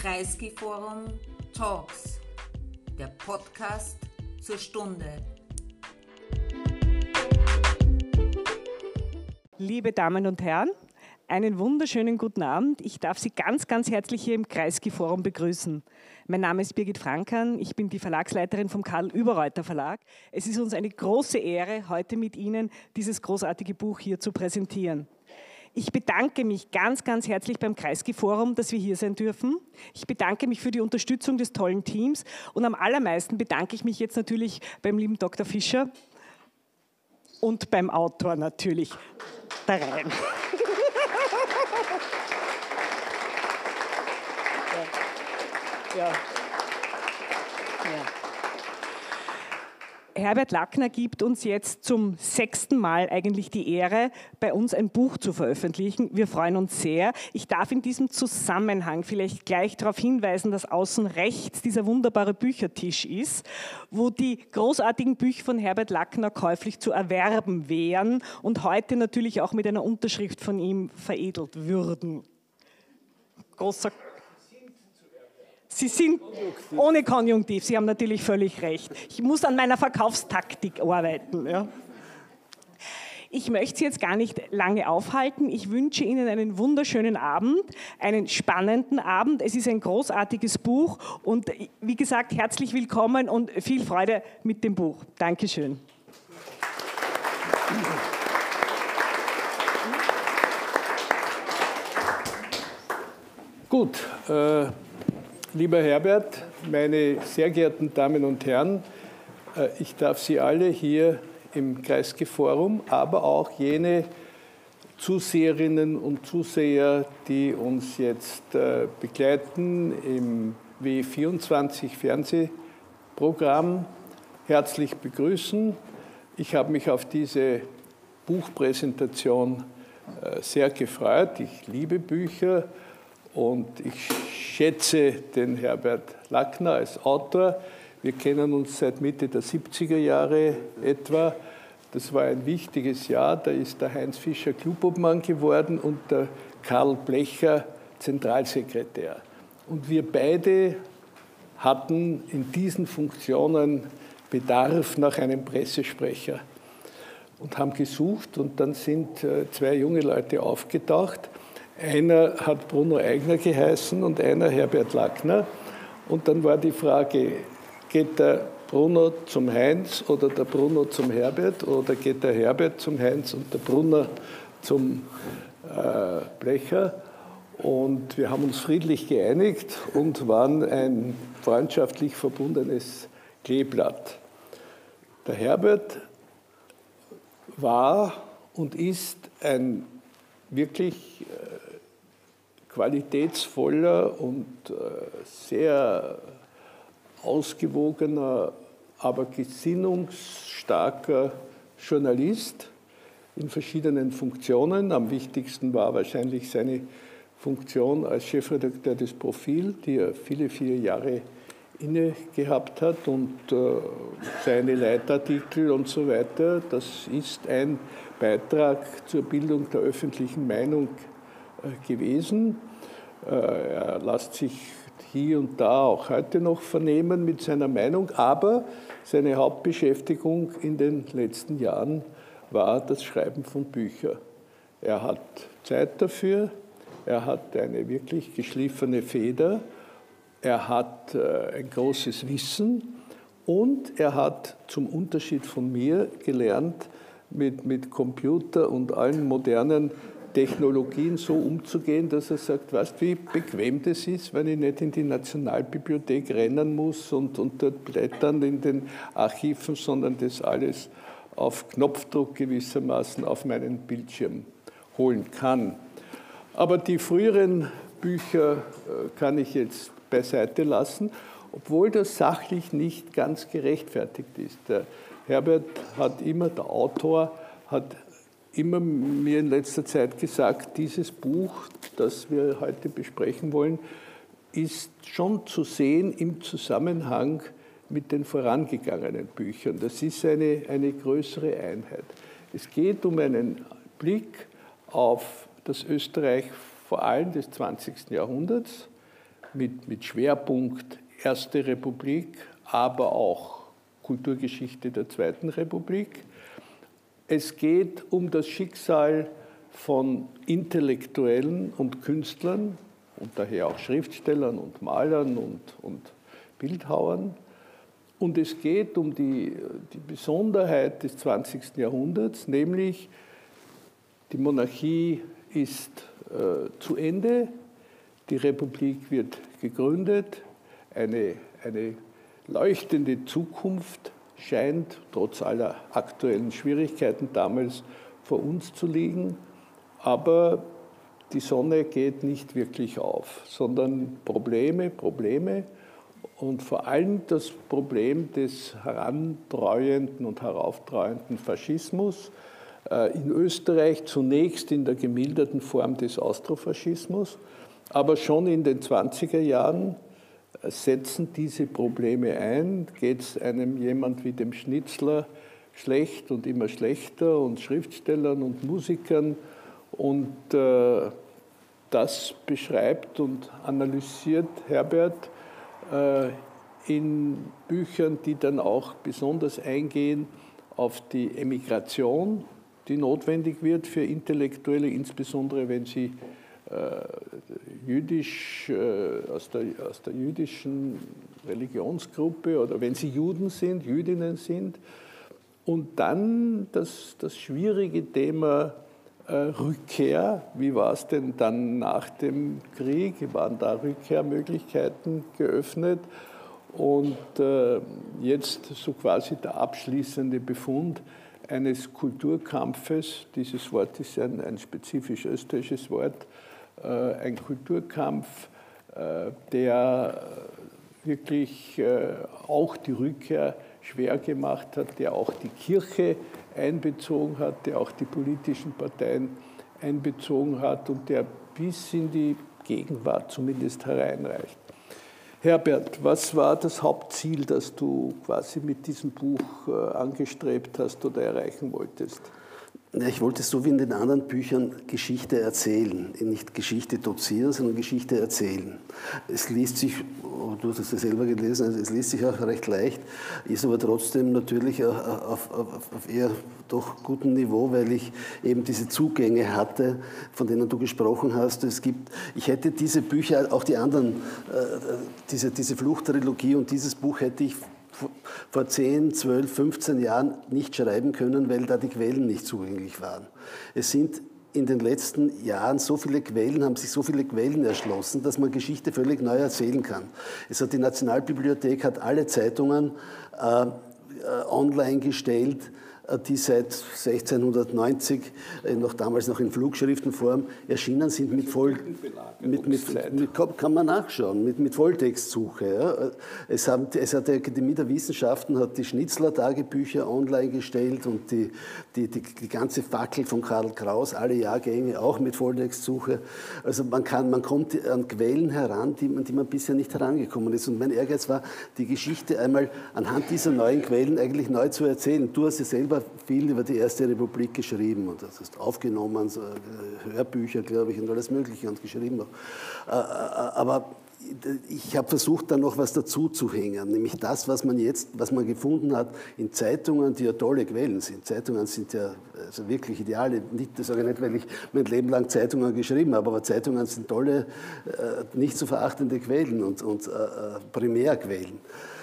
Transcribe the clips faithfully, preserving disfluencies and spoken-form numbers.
Kreisky-Forum Talks, der Podcast zur Stunde. Liebe Damen und Herren, einen wunderschönen guten Abend. Ich darf Sie ganz, ganz herzlich hier im Kreisky-Forum begrüßen. Mein Name ist Birgit Frankan, ich bin die Verlagsleiterin vom Karl Überreuter Verlag. Es ist uns eine große Ehre, heute mit Ihnen dieses großartige Buch hier zu präsentieren. Ich bedanke mich ganz, ganz herzlich beim Kreisky-Forum, dass wir hier sein dürfen. Ich bedanke mich für die Unterstützung des tollen Teams und am allermeisten bedanke ich mich jetzt natürlich beim lieben Doktor Fischer und beim Autor natürlich, der Rhein. Ja. Ja. Ja. Herbert Lackner gibt uns jetzt zum sechsten Mal eigentlich die Ehre, bei uns ein Buch zu veröffentlichen. Wir freuen uns sehr. Ich darf in diesem Zusammenhang vielleicht gleich darauf hinweisen, dass außen rechts dieser wunderbare Büchertisch ist, wo die großartigen Bücher von Herbert Lackner käuflich zu erwerben wären und heute natürlich auch mit einer Unterschrift von ihm veredelt würden. Großer Sie sind ohne Konjunktiv, Sie haben natürlich völlig recht. Ich muss an meiner Verkaufstaktik arbeiten. Ja. Ich möchte Sie jetzt gar nicht lange aufhalten. Ich wünsche Ihnen einen wunderschönen Abend, einen spannenden Abend. Es ist ein großartiges Buch und wie gesagt, herzlich willkommen und viel Freude mit dem Buch. Dankeschön. Gut. Äh Lieber Herbert, meine sehr geehrten Damen und Herren, ich darf Sie alle hier im Kreisky-Forum, aber auch jene Zuseherinnen und Zuseher, die uns jetzt begleiten im W vierundzwanzig Fernsehprogramm, herzlich begrüßen. Ich habe mich auf diese Buchpräsentation sehr gefreut. Ich liebe Bücher und ich schätze den Herbert Lackner als Autor. Wir kennen uns seit Mitte der siebziger Jahre etwa. Das war ein wichtiges Jahr. Da ist der Heinz Fischer Klubobmann geworden und der Karl Blecher Zentralsekretär. Und wir beide hatten in diesen Funktionen Bedarf nach einem Pressesprecher und haben gesucht. Und dann sind zwei junge Leute aufgetaucht. Einer hat Bruno Eigner geheißen und einer Herbert Lackner. Und dann war die Frage, geht der Bruno zum Heinz oder der Bruno zum Herbert oder geht der Herbert zum Heinz und der Bruno zum äh, Blecher? Und wir haben uns friedlich geeinigt und waren ein freundschaftlich verbundenes Kleeblatt. Der Herbert war und ist ein wirklich äh, qualitätsvoller und äh, sehr ausgewogener, aber gesinnungsstarker Journalist in verschiedenen Funktionen. Am wichtigsten war wahrscheinlich seine Funktion als Chefredakteur des Profil, die er viele, viele Jahre inne gehabt hat und äh, seine Leitartikel und so weiter. Das ist ein Beitrag zur Bildung der öffentlichen Meinung äh, gewesen. Äh, er lässt sich hier und da auch heute noch vernehmen mit seiner Meinung, aber seine Hauptbeschäftigung in den letzten Jahren war das Schreiben von Büchern. Er hat Zeit dafür, er hat eine wirklich geschliffene Feder, er hat äh, ein großes Wissen und er hat zum Unterschied von mir gelernt, mit, mit Computer und allen modernen Technologien so umzugehen, dass er sagt, weißt du, wie bequem das ist, wenn ich nicht in die Nationalbibliothek rennen muss und, und dort blättern in den Archiven, sondern das alles auf Knopfdruck gewissermaßen auf meinen Bildschirm holen kann. Aber die früheren Bücher kann ich jetzt beiseite lassen, obwohl das sachlich nicht ganz gerechtfertigt ist. Der Herbert hat immer, der Autor hat immer mir in letzter Zeit gesagt, dieses Buch, das wir heute besprechen wollen, ist schon zu sehen im Zusammenhang mit den vorangegangenen Büchern. Das ist eine, eine größere Einheit. Es geht um einen Blick auf das Österreich vor allem des zwanzigsten Jahrhunderts, mit, mit Schwerpunkt Erste Republik, aber auch Kulturgeschichte der Zweiten Republik. Es geht um das Schicksal von Intellektuellen und Künstlern und daher auch Schriftstellern und Malern und, und Bildhauern. Und es geht um die, die Besonderheit des zwanzigsten Jahrhunderts, nämlich die Monarchie ist äh, zu Ende, die Republik wird gegründet, eine, eine leuchtende Zukunft scheint trotz aller aktuellen Schwierigkeiten damals vor uns zu liegen, aber die Sonne geht nicht wirklich auf, sondern Probleme, Probleme und vor allem das Problem des herantreuenden und herauftreuenden Faschismus, in Österreich zunächst in der gemilderten Form des Austrofaschismus, aber schon in den zwanziger Jahren setzen diese Probleme ein. Geht es einem jemand wie dem Schnitzler schlecht und immer schlechter und Schriftstellern und Musikern und äh, das beschreibt und analysiert Herbert äh, in Büchern, die dann auch besonders eingehen auf die Emigration, die notwendig wird für Intellektuelle, insbesondere wenn sie äh, jüdisch, äh, aus, der, aus der jüdischen Religionsgruppe oder wenn sie Juden sind, Jüdinnen sind. Und dann das, das schwierige Thema äh, Rückkehr. Wie war es denn dann nach dem Krieg? Waren da Rückkehrmöglichkeiten geöffnet? Und äh, jetzt so quasi der abschließende Befund eines Kulturkampfes. Dieses Wort ist ein, ein spezifisch österreichisches Wort. Äh, ein Kulturkampf, äh, der wirklich äh, auch die Rückkehr schwer gemacht hat, der auch die Kirche einbezogen hat, der auch die politischen Parteien einbezogen hat und der bis in die Gegenwart zumindest hereinreicht. Herbert, was war das Hauptziel, das du quasi mit diesem Buch angestrebt hast oder erreichen wolltest? Ja, ich wollte so wie in den anderen Büchern Geschichte erzählen. Nicht Geschichte dozieren, sondern Geschichte erzählen. Es liest sich, du hast es ja selber gelesen, also es liest sich auch recht leicht, ist aber trotzdem natürlich auf, auf, auf eher doch gutem Niveau, weil ich eben diese Zugänge hatte, von denen du gesprochen hast. Es gibt, ich hätte diese Bücher, auch die anderen, diese, diese Fluchttrilogie und dieses Buch hätte ich vor zehn, zwölf, fünfzehn Jahren nicht schreiben können, weil da die Quellen nicht zugänglich waren. Es sind in den letzten Jahren so viele Quellen, haben sich so viele Quellen erschlossen, dass man Geschichte völlig neu erzählen kann. Es hat die Nationalbibliothek hat alle Zeitungen äh, online gestellt, die seit sechzehnhundertneunzig, noch damals noch in Flugschriftenform, erschienen sind mit Voll... Mit, mit, mit, kann man nachschauen, mit, mit Volltextsuche. Ja. Es, haben, es hat die Akademie der Wissenschaften hat die Schnitzler-Tagebücher online gestellt und die, die, die, die ganze Fackel von Karl Kraus, alle Jahrgänge auch mit Volltextsuche. Also man, kann, man kommt an Quellen heran, die man, die man bisher nicht herangekommen ist. Und mein Ehrgeiz war, die Geschichte einmal anhand dieser neuen Quellen eigentlich neu zu erzählen. Du hast ja selber viel über die Erste Republik geschrieben und das hast aufgenommen, so Hörbücher, glaube ich, und alles Mögliche und geschrieben noch. Aber ich habe versucht, da noch was dazu zu hängen, nämlich das, was man jetzt, was man gefunden hat in Zeitungen, die ja tolle Quellen sind. Zeitungen sind ja also wirklich ideale, nicht, das sage ich nicht, weil ich mein Leben lang Zeitungen geschrieben habe, aber Zeitungen sind tolle, nicht zu verachtende Quellen und, und Primärquellen.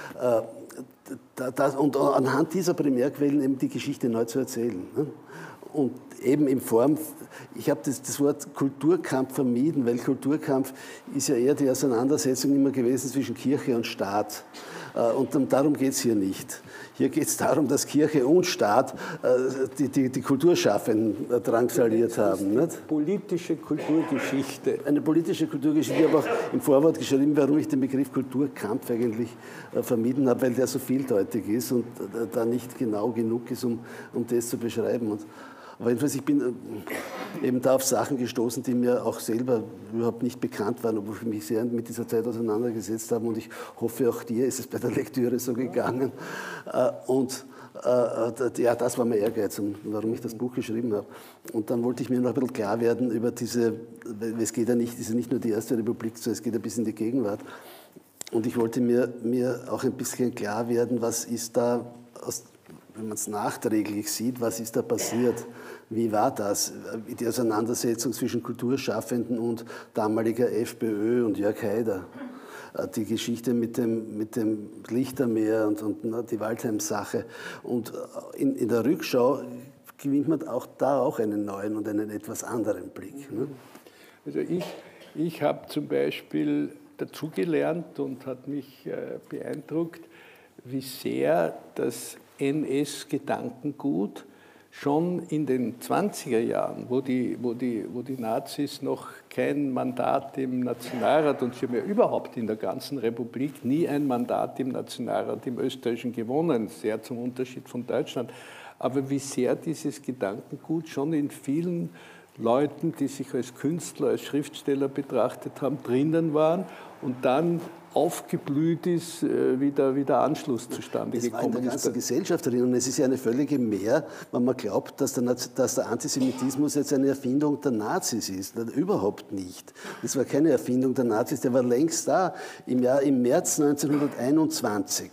Das, und anhand dieser Primärquellen eben die Geschichte neu zu erzählen. Und eben in Form, ich habe das, das Wort Kulturkampf vermieden, weil Kulturkampf ist ja eher die Auseinandersetzung immer gewesen zwischen Kirche und Staat. Und darum geht es hier nicht. Hier geht es darum, dass Kirche und Staat die, die, die Kulturschaffenden drangsaliert haben. Nicht? Politische Kulturgeschichte. Eine politische Kulturgeschichte. Ich habe auch im Vorwort geschrieben, warum ich den Begriff Kulturkampf eigentlich vermieden habe, weil der so vieldeutig ist und da nicht genau genug ist, um, um das zu beschreiben. Und aber jedenfalls, ich bin eben da auf Sachen gestoßen, die mir auch selber überhaupt nicht bekannt waren, obwohl ich mich sehr mit dieser Zeit auseinandergesetzt habe. Und ich hoffe, auch dir ist es bei der Lektüre so gegangen. Und äh, ja, das war mein Ehrgeiz, und warum ich das Buch geschrieben habe. Und dann wollte ich mir noch ein bisschen klar werden über diese, es geht ja nicht, es ist ja nicht nur die Erste Republik, sondern es geht ein bisschen in die Gegenwart. Und ich wollte mir, mir auch ein bisschen klar werden, was ist da, aus, wenn man es nachträglich sieht, was ist da passiert? Wie war das? Die Auseinandersetzung zwischen Kulturschaffenden und damaliger FPÖ und Jörg Haider. Die Geschichte mit dem, mit dem Lichtermeer und, und die Waldheim-Sache. Und in, in der Rückschau gewinnt man auch da auch einen neuen und einen etwas anderen Blick. Ne? Also ich, ich habe zum Beispiel dazugelernt und hat mich äh, beeindruckt, wie sehr das N S-Gedankengut schon in den zwanziger Jahren, wo die, wo, die, wo die Nazis noch kein Mandat im Nationalrat, und sie haben ja überhaupt in der ganzen Republik nie ein Mandat im Nationalrat, im Österreichischen gewonnen, sehr zum Unterschied von Deutschland, aber wie sehr dieses Gedankengut schon in vielen Leuten, die sich als Künstler, als Schriftsteller betrachtet haben, drinnen waren und dann aufgeblüht ist, wie der, wie der Anschluss zustande es gekommen ist. Es war in der ganzen Gesellschaft drin, und es ist ja eine völlige Mehr, wenn man glaubt, dass der, dass der Antisemitismus jetzt eine Erfindung der Nazis ist. Überhaupt nicht. Das war keine Erfindung der Nazis, der war längst da. Im, Jahr, im März neunzehnhunderteinundzwanzig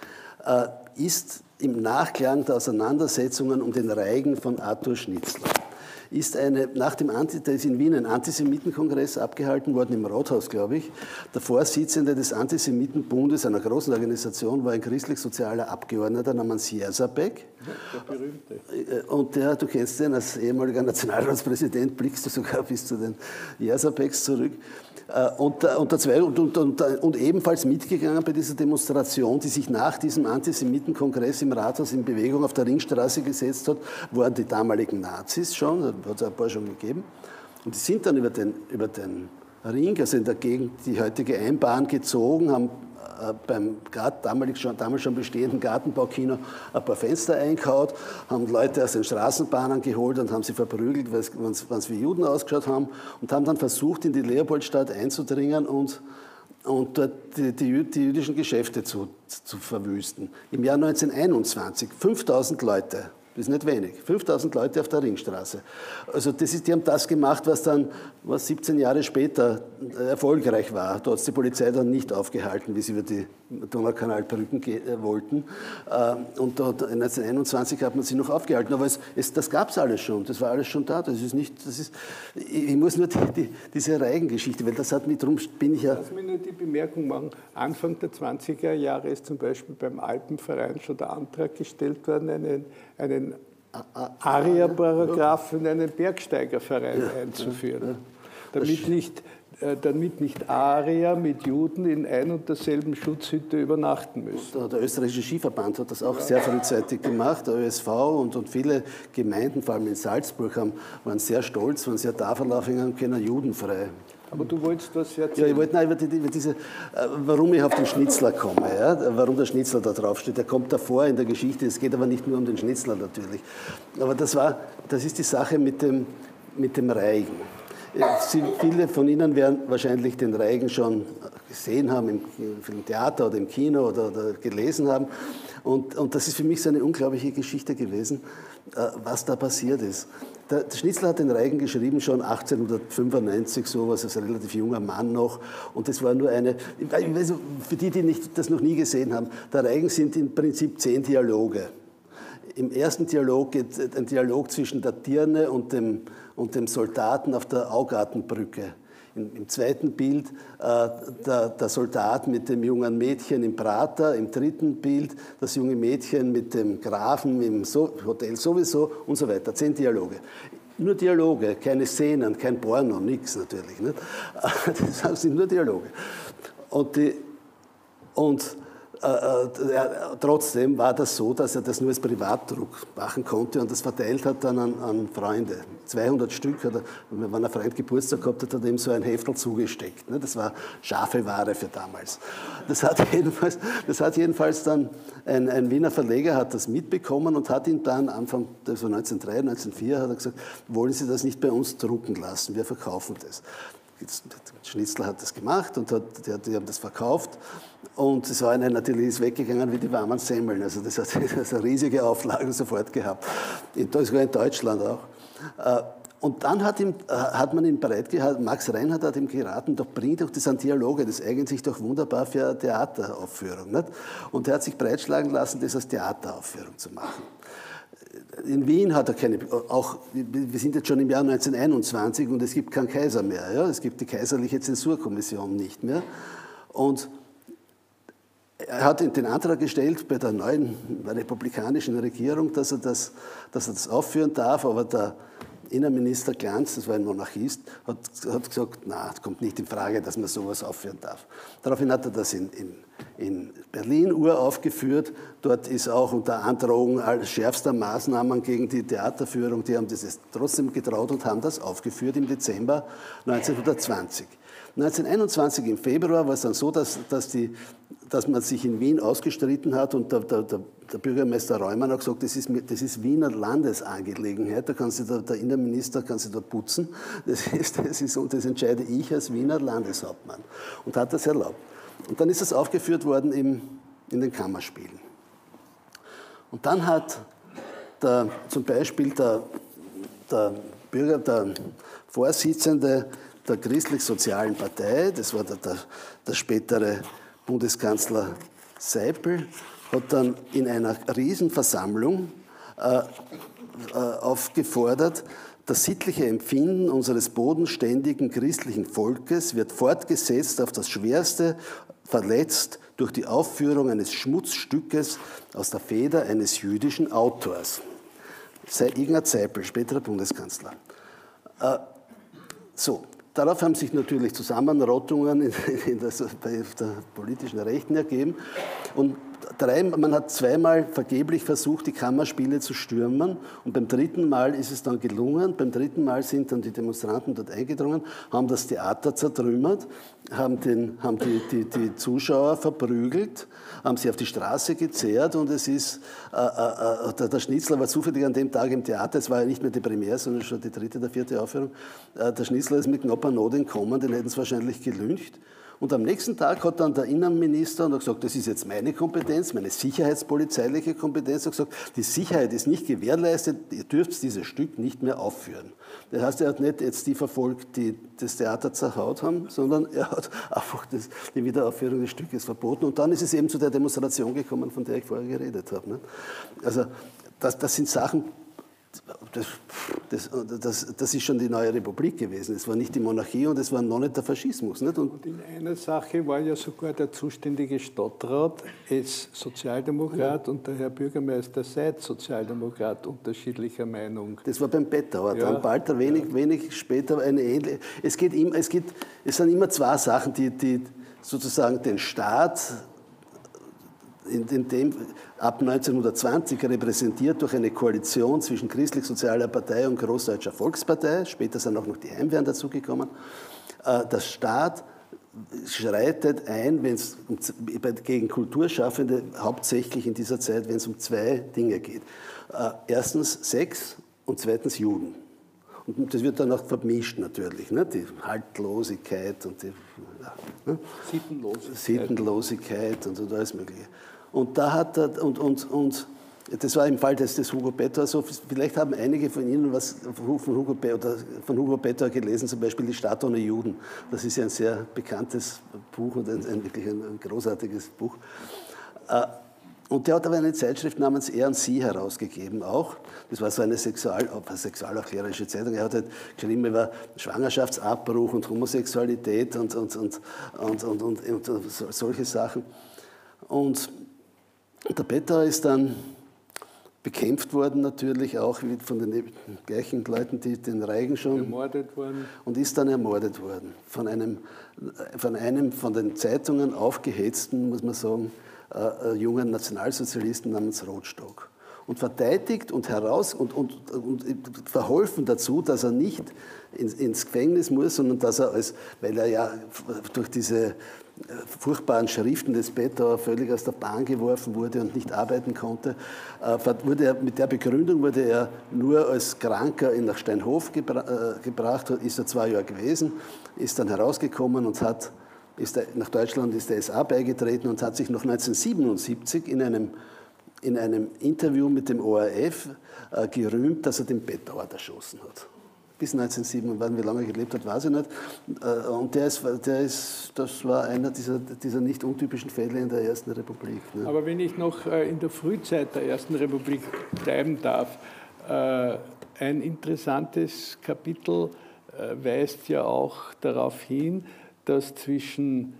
äh, ist im Nachklang der Auseinandersetzungen um den Reigen von Arthur Schnitzler ist eine, nach dem Anti, da ist in Wien ein Antisemitenkongress abgehalten worden, im Rathaus, glaube ich. Der Vorsitzende des Antisemitenbundes, einer großen Organisation, war ein christlich-sozialer Abgeordneter namens Jersabek. Der berühmte. Und der, du kennst den, als ehemaliger Nationalratspräsident blickst du sogar bis zu den Jersabeks zurück. Und, und, und, und, und, und ebenfalls mitgegangen bei dieser Demonstration, die sich nach diesem Antisemitenkongress im Rathaus in Bewegung auf der Ringstraße gesetzt hat, waren die damaligen Nazis schon, hat es ein paar schon gegeben. Und die sind dann über den, über den Ring, also in der Gegend, die heutige Einbahn gezogen, haben äh, beim damals schon, damals schon bestehenden Gartenbaukino ein paar Fenster eingehaut, haben Leute aus den Straßenbahnen geholt und haben sie verprügelt, weil sie wie Juden ausgeschaut haben, und haben dann versucht, in die Leopoldstadt einzudringen und, und dort die, die, die jüdischen Geschäfte zu, zu verwüsten. Im Jahr neunzehnhunderteinundzwanzig, fünftausend Leute. Das ist nicht wenig. fünftausend Leute auf der Ringstraße. Also das ist, die haben das gemacht, was dann was siebzehn Jahre später erfolgreich war. Da hat es die Polizei dann nicht aufgehalten, wie sie über die Donaukanalbrücken gehen wollten. Und neunzehnhunderteinundzwanzig hat man sie noch aufgehalten. Aber es, es, das gab es alles schon. Das war alles schon da. Das ist nicht, das ist, ich muss nur die, die, diese Reigengeschichte, weil das hat mich, darum bin ich ja... Lass mich nur die Bemerkung machen. Anfang der zwanziger Jahre ist zum Beispiel beim Alpenverein schon der Antrag gestellt worden, einen, einen Aria-Paragraph in einen Bergsteigerverein ja, einzuführen, ja, damit nicht, äh, damit nicht Arier mit Juden in ein und derselben Schutzhütte übernachten müssen. Der, der österreichische Skiverband hat das auch ja. sehr frühzeitig gemacht, der Ö S V und, und viele Gemeinden, vor allem in Salzburg, haben, waren sehr stolz, wenn sie eine Tafel aufhängen können, judenfrei. Aber du wolltest was erzählen. Ja, ich wollte nein, über, die, über diese, warum ich auf den Schnitzler komme, ja? Warum der Schnitzler da draufsteht. Der kommt davor in der Geschichte, es geht aber nicht nur um den Schnitzler natürlich. Aber das, war, das ist die Sache mit dem, mit dem Reigen. Sie, viele von Ihnen werden wahrscheinlich den Reigen schon gesehen haben, im, im Theater oder im Kino oder, oder gelesen haben. Und, und das ist für mich so eine unglaubliche Geschichte gewesen, was da passiert ist. Der Schnitzler hat den Reigen geschrieben schon achtzehnhundertfünfundneunzig, sowas, als relativ junger Mann noch. Und das war nur eine, ich weiß, für die, die nicht, das noch nie gesehen haben, der Reigen sind im Prinzip zehn Dialoge. Im ersten Dialog geht ein Dialog zwischen der Dirne und dem, und dem Soldaten auf der Augartenbrücke. Im, im zweiten Bild äh, der, der Soldat mit dem jungen Mädchen im Prater, im dritten Bild das junge Mädchen mit dem Grafen im so Hotel sowieso und so weiter. Zehn Dialoge. Nur Dialoge, keine Szenen, kein Porno, nichts natürlich. Nicht? Das sind nur Dialoge. Und, die, und Äh, äh, trotzdem war das so, dass er das nur als Privatdruck machen konnte und das verteilt hat dann an, an Freunde. zweihundert Stück, oder, wenn ein Freund Geburtstag gehabt hat, hat er ihm so ein Heftel zugesteckt. Ne? Das war scharfe Ware für damals. Das hat jedenfalls, das hat jedenfalls dann ein, ein Wiener Verleger hat das mitbekommen und hat ihn dann Anfang, das war neunzehnhundertdrei, neunzehnhundertvier, hat er gesagt, wollen Sie das nicht bei uns drucken lassen, wir verkaufen das. Schnitzler hat das gemacht und hat, die, die haben das verkauft. Und es war ihnen natürlich ist weggegangen wie die warmen Semmeln. Also das hat das eine riesige Auflage sofort gehabt. Sogar in Deutschland auch. Und dann hat, ihm, hat man ihn bereitgehalten, Max Reinhardt hat ihm geraten, doch bring doch das an Dialoge, das eignet sich doch wunderbar für eine Theateraufführung. Nicht? Und er hat sich breitschlagen lassen, das als Theateraufführung zu machen. In Wien hat er keine, auch, wir sind jetzt schon im Jahr neunzehnhunderteinundzwanzig und es gibt keinen Kaiser mehr. Ja? Es gibt die kaiserliche Zensurkommission nicht mehr. Und er hat den Antrag gestellt bei der neuen republikanischen Regierung, dass er das, dass er das aufführen darf, aber der Innenminister Glanz, das war ein Monarchist, hat, hat gesagt, na, es kommt nicht in Frage, dass man sowas aufführen darf. Daraufhin hat er das in, in, in Berlin uraufgeführt. Dort ist auch unter Androhung schärfster Maßnahmen gegen die Theaterführung, die haben das trotzdem getraut und haben das aufgeführt im Dezember neunzehnhundertzwanzig. neunzehnhunderteinundzwanzig im Februar war es dann so, dass, dass, die, dass man sich in Wien ausgestritten hat und der, der, der, der Bürgermeister Reumann hat gesagt, das ist, das ist Wiener Landesangelegenheit, da kann sich der, der Innenminister kann sich dort putzen, das, ist, das, ist, und das entscheide ich als Wiener Landeshauptmann und hat das erlaubt. Und dann ist das aufgeführt worden im, in den Kammerspielen. Und dann hat der, zum Beispiel der, der Bürger, der Vorsitzende der Christlich-Sozialen Partei, das war der, der, der spätere Bundeskanzler Seipel, hat dann in einer Riesenversammlung äh, äh, aufgefordert, das sittliche Empfinden unseres bodenständigen christlichen Volkes wird fortgesetzt auf das Schwerste, verletzt durch die Aufführung eines Schmutzstückes aus der Feder eines jüdischen Autors. Ignaz Seipel, späterer Bundeskanzler. Äh, so. Darauf haben sich natürlich Zusammenrottungen in, in das, bei der politischen Rechten ergeben. Und drei, man hat zweimal vergeblich versucht, die Kammerspiele zu stürmen. Und beim dritten Mal ist es dann gelungen. Beim dritten Mal sind dann die Demonstranten dort eingedrungen, haben das Theater zertrümmert, haben, den, haben die, die, die Zuschauer verprügelt, haben sie auf die Straße gezerrt. Und es ist, äh, äh, der, der Schnitzler war zufällig an dem Tag im Theater. Es war ja nicht mehr die Premiere, sondern schon die dritte oder vierte Aufführung. Äh, der Schnitzler ist mit knapper Not entkommen, den hätten sie wahrscheinlich gelyncht. Und am nächsten Tag hat dann der Innenminister und hat gesagt, das ist jetzt meine Kompetenz, meine sicherheitspolizeiliche Kompetenz, hat gesagt, die Sicherheit ist nicht gewährleistet, ihr dürft dieses Stück nicht mehr aufführen. Das heißt, er hat nicht jetzt die verfolgt, die das Theater zerhaut haben, sondern er hat einfach das, die Wiederaufführung des Stückes verboten. Und dann ist es eben zu der Demonstration gekommen, von der ich vorher geredet habe. Also das, das sind Sachen, Das, das, das, das ist schon die neue Republik gewesen. Es war nicht die Monarchie und es war noch nicht der Faschismus. Nicht? Und, und in einer Sache war ja sogar der zuständige Stadtrat als Sozialdemokrat ja. und der Herr Bürgermeister Seitz Sozialdemokrat unterschiedlicher Meinung. Das war beim Bettauer. Ja. Dann bald, wenig, ja. wenig später eine ähnliche. Es, geht immer, es, geht, es sind immer zwei Sachen, die, die sozusagen den Staat in dem, ab neunzehnhundertzwanzig repräsentiert durch eine Koalition zwischen Christlich-Sozialer Partei und Großdeutscher Volkspartei, später sind auch noch die Heimwehren dazugekommen, der Staat schreitet ein, wenn es um, gegen Kulturschaffende, hauptsächlich in dieser Zeit, wenn es um zwei Dinge geht. Erstens Sex und zweitens Juden. Und das wird dann auch vermischt natürlich, ne? Die Haltlosigkeit und die ja, ne? Sittenlosigkeit. Sittenlosigkeit und, und alles Mögliche. Und da hat er, und, und, und das war im Fall des, des Hugo Petter so, vielleicht haben einige von Ihnen was von Hugo, oder von Hugo Petter gelesen, zum Beispiel Die Stadt ohne Juden. Das ist ja ein sehr bekanntes Buch und ein, ein wirklich ein, ein großartiges Buch. Und der hat aber eine Zeitschrift namens Er und Sie herausgegeben auch. Das war so eine Sexual, sexualaufklärerische Zeitung. Er hat halt geschrieben über Schwangerschaftsabbruch und Homosexualität und, und, und, und, und, und, und solche Sachen. Und der Petter ist dann bekämpft worden natürlich auch von den gleichen Leuten, die den Reigen schon... Ermordet worden. Und ist dann ermordet worden. Von einem von, einem von den Zeitungen aufgehetzten, muss man sagen, äh, jungen Nationalsozialisten namens Rotstock. und verteidigt und heraus und, und, und verholfen dazu, dass er nicht ins, ins Gefängnis muss, sondern dass er als, weil er ja durch diese furchtbaren Schriften des Peter völlig aus der Bahn geworfen wurde und nicht arbeiten konnte, wurde er, mit der Begründung wurde er nur als Kranker nach Steinhof gebra gebracht, ist er zwei Jahre gewesen, ist dann herausgekommen und hat, ist er, nach Deutschland ist der S A beigetreten und hat sich noch neunzehnhundertsiebenundsiebzig in einem, in einem Interview mit dem O R F äh, gerühmt, dass er den Bettauert erschossen hat. Bis neunzehnhundertsiebenundsiebzig, wie lange er gelebt hat, weiß ich nicht. Und der ist, der ist, das war einer dieser, dieser nicht untypischen Fälle in der Ersten Republik. Ne? Aber wenn ich noch in der Frühzeit der Ersten Republik bleiben darf, ein interessantes Kapitel weist ja auch darauf hin, dass zwischen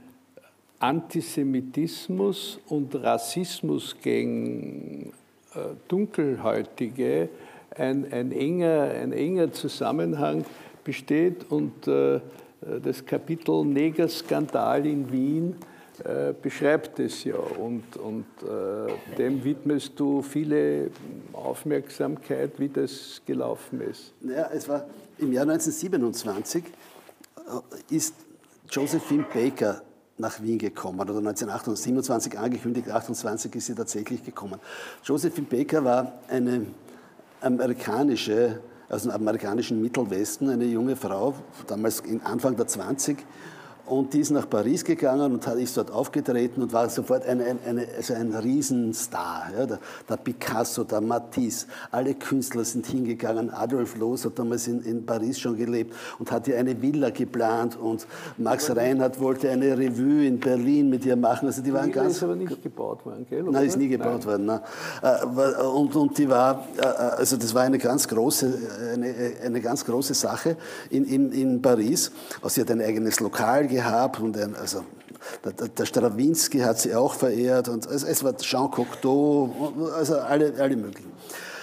Antisemitismus und Rassismus gegen Dunkelhäutige Ein, ein, enger, ein enger Zusammenhang besteht und äh, das Kapitel Negerskandal in Wien äh, beschreibt es ja und, und äh, dem widmest du viele Aufmerksamkeit, wie das gelaufen ist. Naja, es war im Jahr neunzehnhundertsiebenundzwanzig ist Josephine Baker nach Wien gekommen, oder neunzehnhundertsiebenundzwanzig angekündigt, achtundzwanzig ist sie tatsächlich gekommen. Josephine Baker war eine amerikanische, aus dem amerikanischen Mittelwesten, eine junge Frau, damals Anfang der zwanzig, und die ist nach Paris gegangen und ist dort aufgetreten und war sofort eine, eine, also ein Riesenstar. Ja, der, der Picasso, der Matisse, alle Künstler sind hingegangen. Adolf Loos hat damals in, in Paris schon gelebt und hat hier eine Villa geplant und Max Reinhardt wollte eine Revue in Berlin mit ihr machen. Also die waren die Villa ganz, ist aber nicht gebaut worden, gell? Oder? Nein, ist nie gebaut nein. worden. Nein. Und, und die war, also das war eine ganz große, eine, eine ganz große Sache in, in, in Paris. Also sie hat ein eigenes Lokal gehabt und ein, also der, der Strawinski hat sie auch verehrt und also es war Jean Cocteau, also alle, alle möglichen.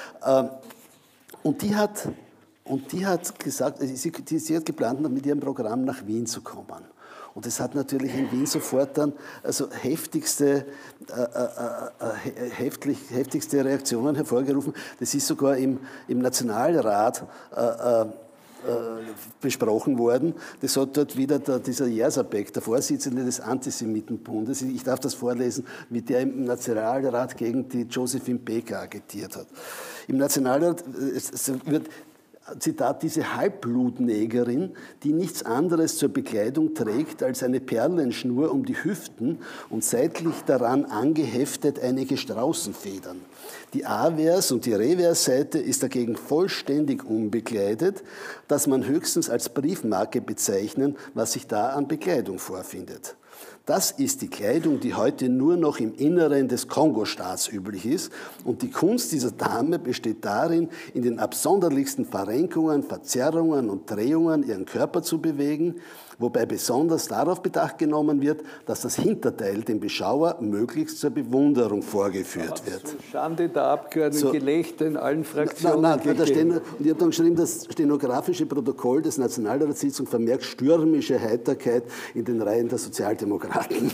Und die hat, und die hat gesagt, sie, die, sie hat geplant, mit ihrem Programm nach Wien zu kommen. Und das hat natürlich in Wien sofort dann also heftigste, äh, äh, äh, heftig, heftigste Reaktionen hervorgerufen. Das ist sogar im, im Nationalrat äh, äh, besprochen worden. Das hat dort wieder der, dieser Jersabek, der Vorsitzende des Antisemitenbundes, ich darf das vorlesen, wie der im Nationalrat gegen die Josephine Baker agitiert hat. Im Nationalrat es wird, Zitat, diese Halbblutnegerin, die nichts anderes zur Bekleidung trägt als eine Perlenschnur um die Hüften und seitlich daran angeheftet einige Straußenfedern. Die Avers- und die Reversseite ist dagegen vollständig unbekleidet, dass man höchstens als Briefmarke bezeichnen, was sich da an Bekleidung vorfindet. Das ist die Kleidung, die heute nur noch im Inneren des Kongo-Staats üblich ist. Und die Kunst dieser Dame besteht darin, in den absonderlichsten Verrenkungen, Verzerrungen und Drehungen ihren Körper zu bewegen, wobei besonders darauf Bedacht genommen wird, dass das Hinterteil dem Beschauer möglichst zur Bewunderung vorgeführt wird. So Schande der Abgeordneten, so, Gelächter in allen Fraktionen. Nein, nein, da stehen, und ich habe dann geschrieben, das stenografische Protokoll des Nationalratssitzung vermerkt stürmische Heiterkeit in den Reihen der Sozialdemokraten.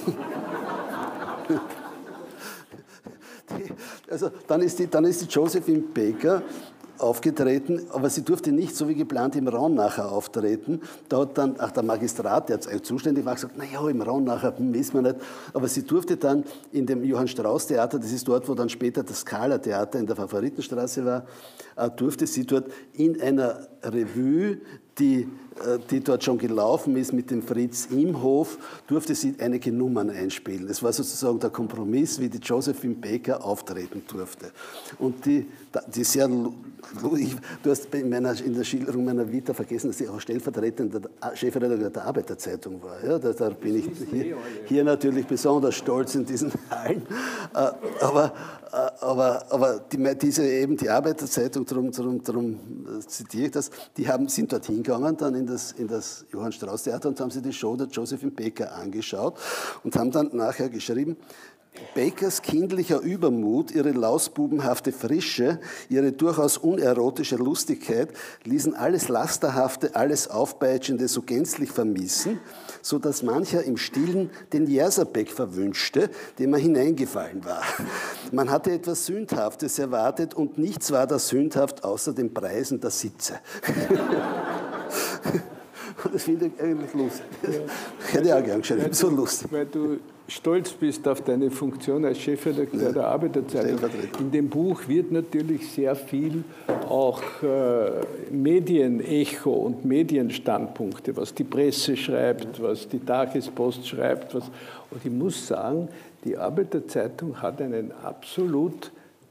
Also dann ist die, dann ist die Josephine Baker aufgetreten, aber sie durfte nicht so wie geplant im Raunacher auftreten. Da hat dann auch der Magistrat, der zuständig war, gesagt, naja, im Raunacher wissen wir nicht. Aber sie durfte dann in dem Johann-Strauß-Theater, das ist dort, wo dann später das Scala-Theater in der Favoritenstraße war, durfte sie dort in einer Revue, die, die dort schon gelaufen ist mit dem Fritz Imhof, durfte sie einige Nummern einspielen. Es war sozusagen der Kompromiss, wie die Josephine Baker auftreten durfte. Und die, die sehr, du hast in, meiner, in der Schilderung meiner Vita vergessen, dass ich auch stellvertretender Chefredakteur der Arbeiterzeitung war. Ja, da, da bin ich hier, hier natürlich besonders stolz in diesen Hallen. Aber, aber, aber die, diese eben die Arbeiterzeitung, darum, darum, darum zitiere ich das, die haben, sind dorthin gegangen, dann in das, in das Johann-Strauß-Theater und haben sich die Show der Josephine Baker angeschaut und haben dann nachher geschrieben, Bakers kindlicher Übermut, ihre lausbubenhafte Frische, ihre durchaus unerotische Lustigkeit ließen alles Lasterhafte, alles Aufpeitschende so gänzlich vermissen, so dass mancher im Stillen den Jerserbeck verwünschte, dem er hineingefallen war. Man hatte etwas Sündhaftes erwartet und nichts war da sündhaft außer den Preisen der Sitze. Das finde ich eigentlich lustig. Das hätte ich auch gern geschaut, so lustig. Weil du stolz bist auf deine Funktion als Chefredakteur ja. der Arbeiterzeitung. In dem Buch wird natürlich sehr viel auch äh, Medienecho und Medienstandpunkte, was die Presse schreibt, was die Tagespost schreibt. Was, und ich muss sagen, die Arbeiterzeitung hat einen absolut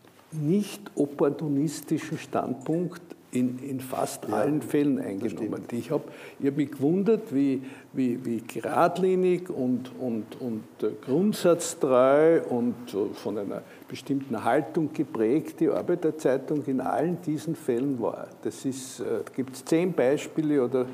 nicht opportunistischen Standpunkt in, in fast ja, allen Fällen eingenommen. Ich habe hab mich gewundert, wie, wie, wie geradlinig und, und, und grundsatztreu und von einer bestimmten Haltung geprägt die Arbeiterzeitung in allen diesen Fällen war. Das ist, da gibt es zehn Beispiele oder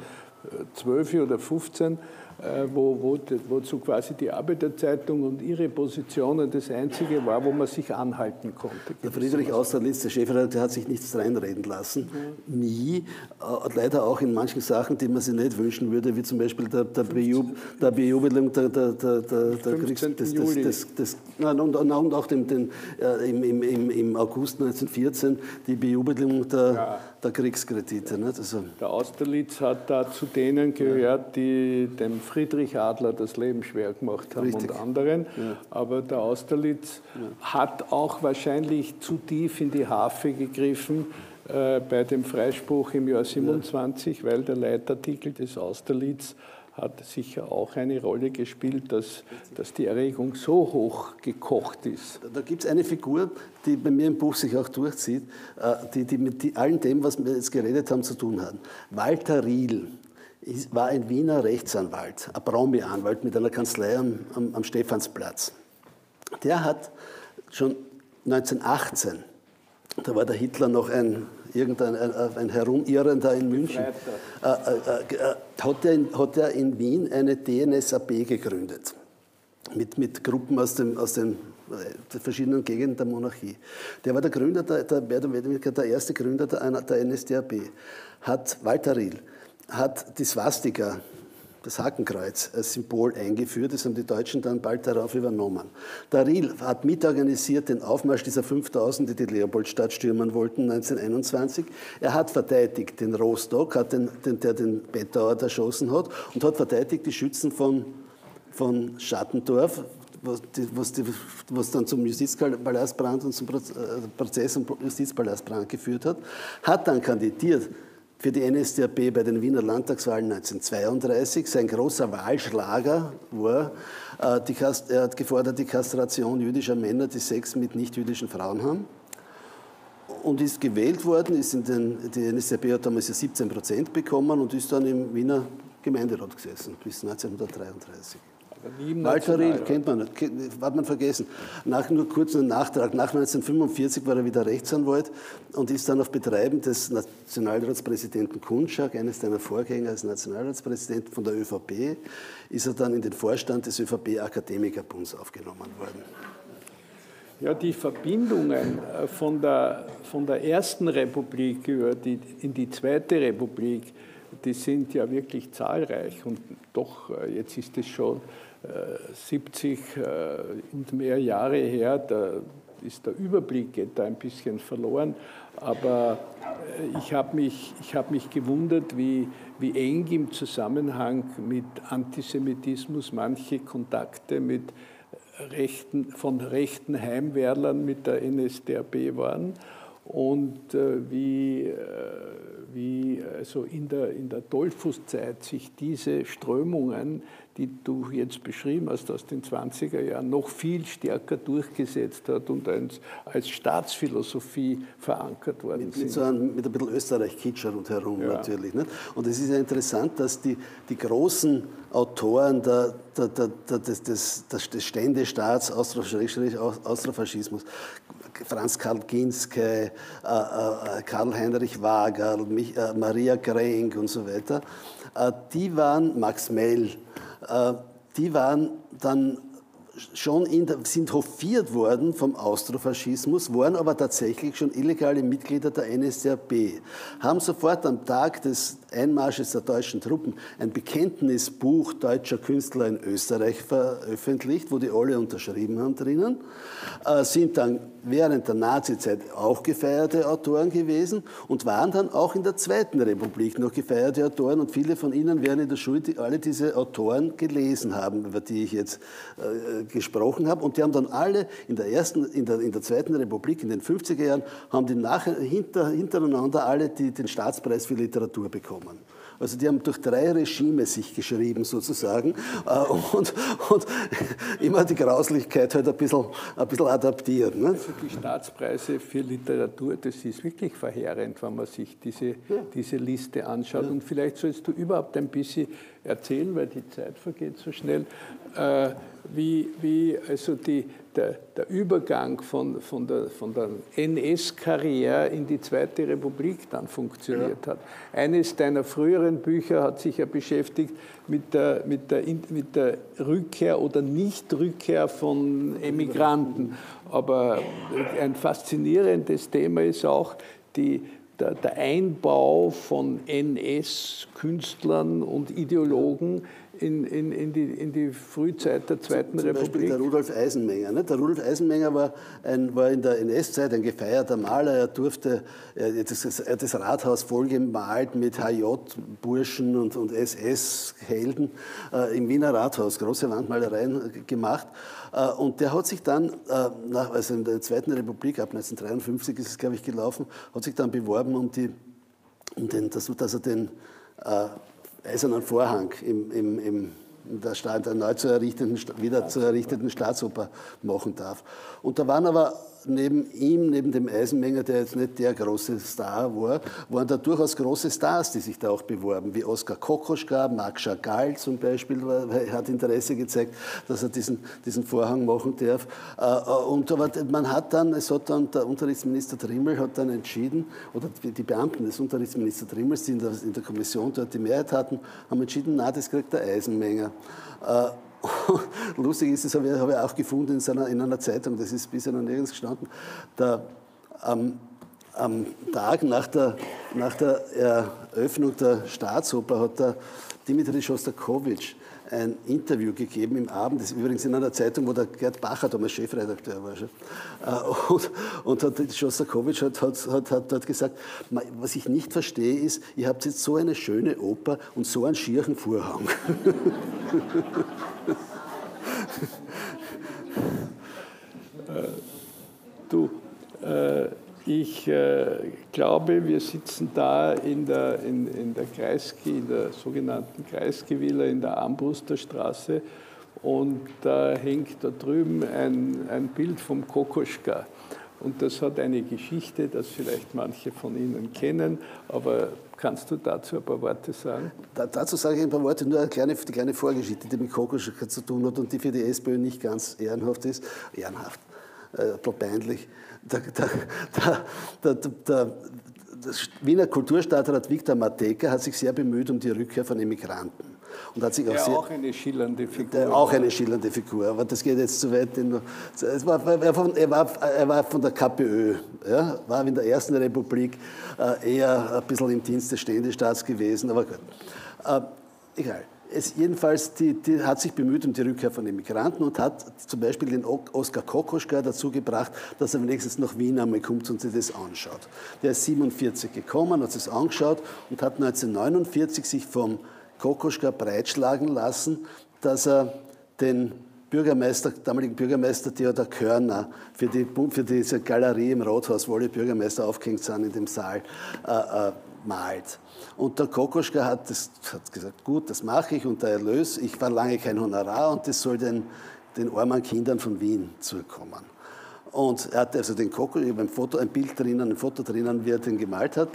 zwölf oder fünfzehn, Wo, wo, wozu quasi die Arbeiterzeitung und ihre Positionen das Einzige war, wo man sich anhalten konnte. Der Friedrich Austerlitz, der Chefredakteur, hat sich nichts reinreden lassen. Mhm. Nie. Leider auch in manchen Sachen, die man sich nicht wünschen würde, wie zum Beispiel der, der, Bejub, der Bejubelung der, der, der, der, der Kriegs... Des, des, des, des, nein, und, und auch den, den, äh, im, im, im August neunzehnhundertvierzehn die Bejubelung der, ja. der Kriegskredite. Nicht? Also, der Austerlitz hat da zu denen gehört, die dem Friedrich Adler das Leben schwer gemacht haben Richtig. und anderen. Ja. Aber der Austerlitz ja. hat auch wahrscheinlich zu tief in die Harfe gegriffen äh, bei dem Freispruch im Jahr siebenundzwanzig, ja. weil der Leitartikel des Austerlitz hat sicher auch eine Rolle gespielt, dass, dass die Erregung so hoch gekocht ist. Da gibt es eine Figur, die bei mir im Buch sich auch durchzieht, die, die mit die, allen dem, was wir jetzt geredet haben, zu tun hat. Walter Riehl war ein Wiener Rechtsanwalt, ein Promi-Anwalt mit einer Kanzlei am, am, am Stephansplatz. Der hat schon neunzehnhundertachtzehn, da war der Hitler noch ein, irgendein ein, ein Herumirrender in München, äh, äh, äh, hat, er in, hat er in Wien eine D N S A B gegründet, mit, mit Gruppen aus, dem, aus den verschiedenen Gegenden der Monarchie. Der war der Gründer, der, der, der, der erste Gründer der, der N S D A B. Hat Walter Riehl hat die Swastika, das Hakenkreuz, als Symbol eingeführt. Das haben die Deutschen dann bald darauf übernommen. Der Riehl hat mitorganisiert den Aufmarsch dieser fünftausend, die die Leopoldstadt stürmen wollten, neunzehnhunderteinundzwanzig. Er hat verteidigt den Rostock, hat den, den, der den Bettauer erschossen hat, und hat verteidigt die Schützen von, von Schattendorf, was, die, was, die, was dann zum Justizpalastbrand und zum Prozess und Justizpalastbrand geführt hat. Hat dann kandidiert für die N S D A P bei den Wiener Landtagswahlen neunzehnhundertzweiunddreißig. Sein großer Wahlschlager war, äh, die Kast- er hat gefordert die Kastration jüdischer Männer, die Sex mit nicht-jüdischen Frauen haben. Und ist gewählt worden, ist in den, die N S D A P hat damals ja siebzehn Prozent bekommen und ist dann im Wiener Gemeinderat gesessen bis neunzehnhundertdreiunddreißig. Walter Riehl, kennt man nicht, hat man vergessen. Nach, nur kurz einen Nachtrag. Nach neunzehnhundertfünfundvierzig war er wieder Rechtsanwalt und ist dann auf Betreiben des Nationalratspräsidenten Kunschak, eines seiner Vorgänger als Nationalratspräsident von der ÖVP, ist er dann in den Vorstand des ÖVP-Akademikerbunds aufgenommen worden. Ja, die Verbindungen von der, von der Ersten Republik über die, in die Zweite Republik, die sind ja wirklich zahlreich. Und doch, jetzt ist es schon siebzig und mehr Jahre her, da ist der Überblick geht da ein bisschen verloren. Aber ich habe mich, ich hab mich gewundert, wie, wie eng im Zusammenhang mit Antisemitismus manche Kontakte mit Rechten, von rechten Heimwehrlern mit der N S D A P waren und äh, wie, äh, wie also in der, in der Dollfußzeit sich diese Strömungen, die du jetzt beschrieben hast aus den zwanziger Jahren, noch viel stärker durchgesetzt hat und als, als Staatsphilosophie verankert worden mit, sind. Mit, so einem, mit ein bisschen Österreich-Kitsch rundherum ja. natürlich. Nicht? Und es ist ja interessant, dass die, die großen Autoren der, der, der, der, des, des, des Ständestaats, Austrofaschismus, Franz Karl Ginske, äh, äh, Karl-Heinrich Wagerl, Mich, äh, Maria Grenk und so weiter, äh, die waren, Max Mell, äh, die waren dann schon in der, sind hofiert worden vom Austrofaschismus, waren aber tatsächlich schon illegale Mitglieder der N S D A P, haben sofort am Tag des Einmarsches der deutschen Truppen ein Bekenntnisbuch deutscher Künstler in Österreich veröffentlicht, wo die alle unterschrieben haben drinnen, äh, sind dann während der Nazizeit auch gefeierte Autoren gewesen und waren dann auch in der Zweiten Republik noch gefeierte Autoren und viele von ihnen werden in der Schule die, alle diese Autoren gelesen haben, über die ich jetzt äh, gesprochen habe und die haben dann alle in der, ersten, in der, in der Zweiten Republik in den fünfziger Jahren haben die nachher, hinter, hintereinander alle die, den Staatspreis für Literatur bekommen. Also die haben durch drei Regime sich geschrieben sozusagen und, und immer die Grauslichkeit halt ein bisschen, ein bisschen adaptiert. Ne? Also die Staatspreise für Literatur, das ist wirklich verheerend, wenn man sich diese, ja. diese Liste anschaut. Ja. Und vielleicht sollst du überhaupt ein bisschen erzählen, weil die Zeit vergeht so schnell, äh, wie, wie also die, der, der Übergang von, von der, von der N S-Karriere in die Zweite Republik dann funktioniert ja. hat. Eines deiner früheren Bücher hat sich ja beschäftigt mit der, mit der, mit der Rückkehr oder Nichtrückkehr von Emigranten. Aber ein faszinierendes Thema ist auch die Der, der Einbau von N S-Künstlern und Ideologen in, in, in, die, in die Frühzeit der Zweiten zum, zum Republik. Beispiel der Rudolf Eisenmenger. Ne? Der Rudolf Eisenmenger war, ein, war in der N S-Zeit ein gefeierter Maler. Er durfte, er hat das, er hat das Rathaus vollgemalt mit H J-Burschen und, und S S-Helden äh, im Wiener Rathaus, große Wandmalereien gemacht. Äh, und der hat sich dann, äh, nach, also in der Zweiten Republik, ab neunzehnhundertdreiundfünfzig ist es, glaube ich, gelaufen, hat sich dann beworben, um, die, um den, dass, dass er den äh, Eisernen Vorhang im, im, im, in der, Stadt, der neu zu errichteten, wieder zu errichteten Staatsoper machen darf. Und da waren aber neben ihm, neben dem Eisenmenger, der jetzt nicht der große Star war, waren da durchaus große Stars, die sich da auch beworben, wie Oskar Kokoschka, Marc Chagall zum Beispiel, hat Interesse gezeigt, dass er diesen, diesen Vorhang machen darf. Und aber man hat dann, es hat dann, der Unterrichtsminister Trimmel hat dann entschieden, oder die Beamten des Unterrichtsminister Trimmels, die in der, in der Kommission dort die Mehrheit hatten, haben entschieden, na, das kriegt der Eisenmenger. Lustig ist, das habe ich, habe ich auch gefunden in, seiner, in einer Zeitung, das ist bisher noch nirgends gestanden, der, am, am Tag nach der, nach der Eröffnung der Staatsoper hat der Dimitri Schostakowitsch ein Interview gegeben im Abend, das ist übrigens in einer Zeitung, wo der Gerd Bacher damals Chefredakteur war. Und, und hat, Schostakowitsch hat, hat, hat, hat dort gesagt, was ich nicht verstehe ist, ihr habt jetzt so eine schöne Oper und so einen schieren Vorhang. Du, äh, ich äh, glaube, wir sitzen da in der, in, in der Kreisky, in der sogenannten Kreisky-Villa in der Armbruster Straße und da hängt da drüben ein, ein Bild vom Kokoschka. Und das hat eine Geschichte, das vielleicht manche von Ihnen kennen, aber kannst du dazu ein paar Worte sagen? Da, dazu sage ich ein paar Worte, nur eine kleine, die kleine Vorgeschichte, die mit Kokoschka zu tun hat und die für die SPÖ nicht ganz ehrenhaft ist. Ehrenhaft, äh, peinlich. Der, der, der, der, der, der Wiener Kulturstadtrat Viktor Matejka hat sich sehr bemüht um die Rückkehr von Immigranten. Und hat sich auch, ja, sehr, auch eine schillernde Figur. Der, auch eine schillernde Figur, aber das geht jetzt zu weit. Es war, er, von, er, war, er war von der KPÖ, ja, war in der Ersten Republik äh, eher ein bisschen im Dienst des Ständestaats gewesen, aber gut. Äh, egal. Es jedenfalls, die, die hat sich bemüht um die Rückkehr von Immigranten und hat zum Beispiel den Oskar Kokoschka dazu gebracht, dass er wenigstens nach Wien einmal kommt und sich das anschaut. Der ist siebenundvierzig gekommen, hat sich das angeschaut und hat neunzehnhundertneunundvierzig sich vom Kokoschka breitschlagen lassen, dass er den Bürgermeister, damaligen Bürgermeister Theodor Körner für, die, für diese Galerie im Rathaus, wo alle Bürgermeister aufgehängt sind in dem Saal, äh, äh, malt. Und der Kokoschka hat, das, hat gesagt, gut, das mache ich und der Erlös, ich verlange kein Honorar und das soll den, den armen Kindern von Wien zukommen. Und er hat also den Kokoschka, ich habe ein Foto, ein Bild drinnen, ein Foto drinnen, wie er den gemalt hat.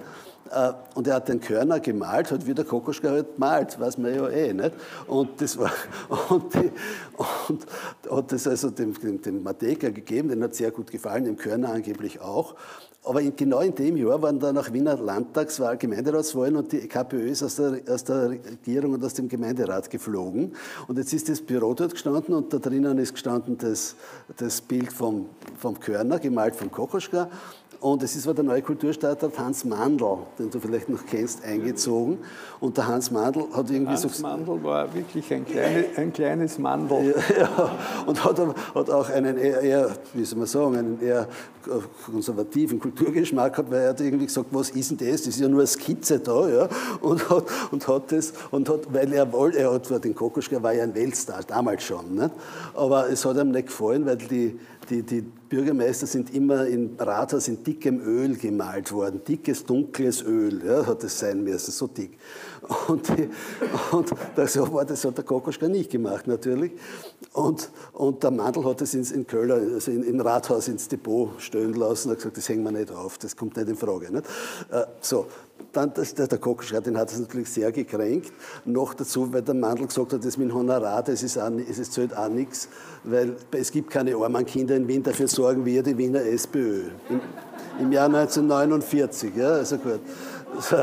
Und er hat den Körner gemalt, halt wie der Kokoschka halt malt, weiß man ja eh, nicht? Und das war, und, die, und hat das also dem, dem, dem Matejka gegeben, den hat sehr gut gefallen, dem Körner angeblich auch. Aber in, genau in dem Jahr waren dann nach Wiener Landtagswahl, Gemeinderatswahlen und die KPÖ ist aus der, aus der Regierung und aus dem Gemeinderat geflogen. Und jetzt ist das Büro dort gestanden und da drinnen ist gestanden das, das Bild vom, vom Körner, gemalt vom Kokoschka. Und es ist war der neue Kulturstadtrat Hans Mandl, den du vielleicht noch kennst, eingezogen. Und der Hans Mandl hat irgendwie Hans so... Hans Mandl war wirklich ein, kleine, ein kleines Mandl. Ja, ja, und hat, hat auch einen eher, eher, wie soll man sagen, einen eher konservativen Kulturgeschmack gehabt, weil er hat irgendwie gesagt, was ist denn das? Das ist ja nur eine Skizze da. Ja? Und, hat, und hat das, und hat, weil er wollte, er hat, den Kokoschka war ja ein Weltstar, damals schon. Nicht? Aber es hat ihm nicht gefallen, weil die, die, die Bürgermeister sind immer im Rathaus in dickem Öl gemalt worden. Dickes, dunkles Öl, ja, hat es sein müssen, so dick. Und, die, und das, war, das hat der Kokoschka nicht gemacht, natürlich. Und, und der Mandl hat es ins, in Köln, also in, im Rathaus ins Depot stellen lassen und hat gesagt, das hängen wir nicht auf, das kommt nicht in Frage. Nicht? Äh, so. Dann, das, der Kokoschka, den hat es natürlich sehr gekränkt. Noch dazu, weil der Mandl gesagt hat, das mit dem Honorar, das ist auch, es zählt auch nichts, weil es gibt keine armen Kinder in Wien, dafür sorgen wir, die Wiener SPÖ. Im, im Jahr neunzehnhundertneunundvierzig, ja, also gut. So.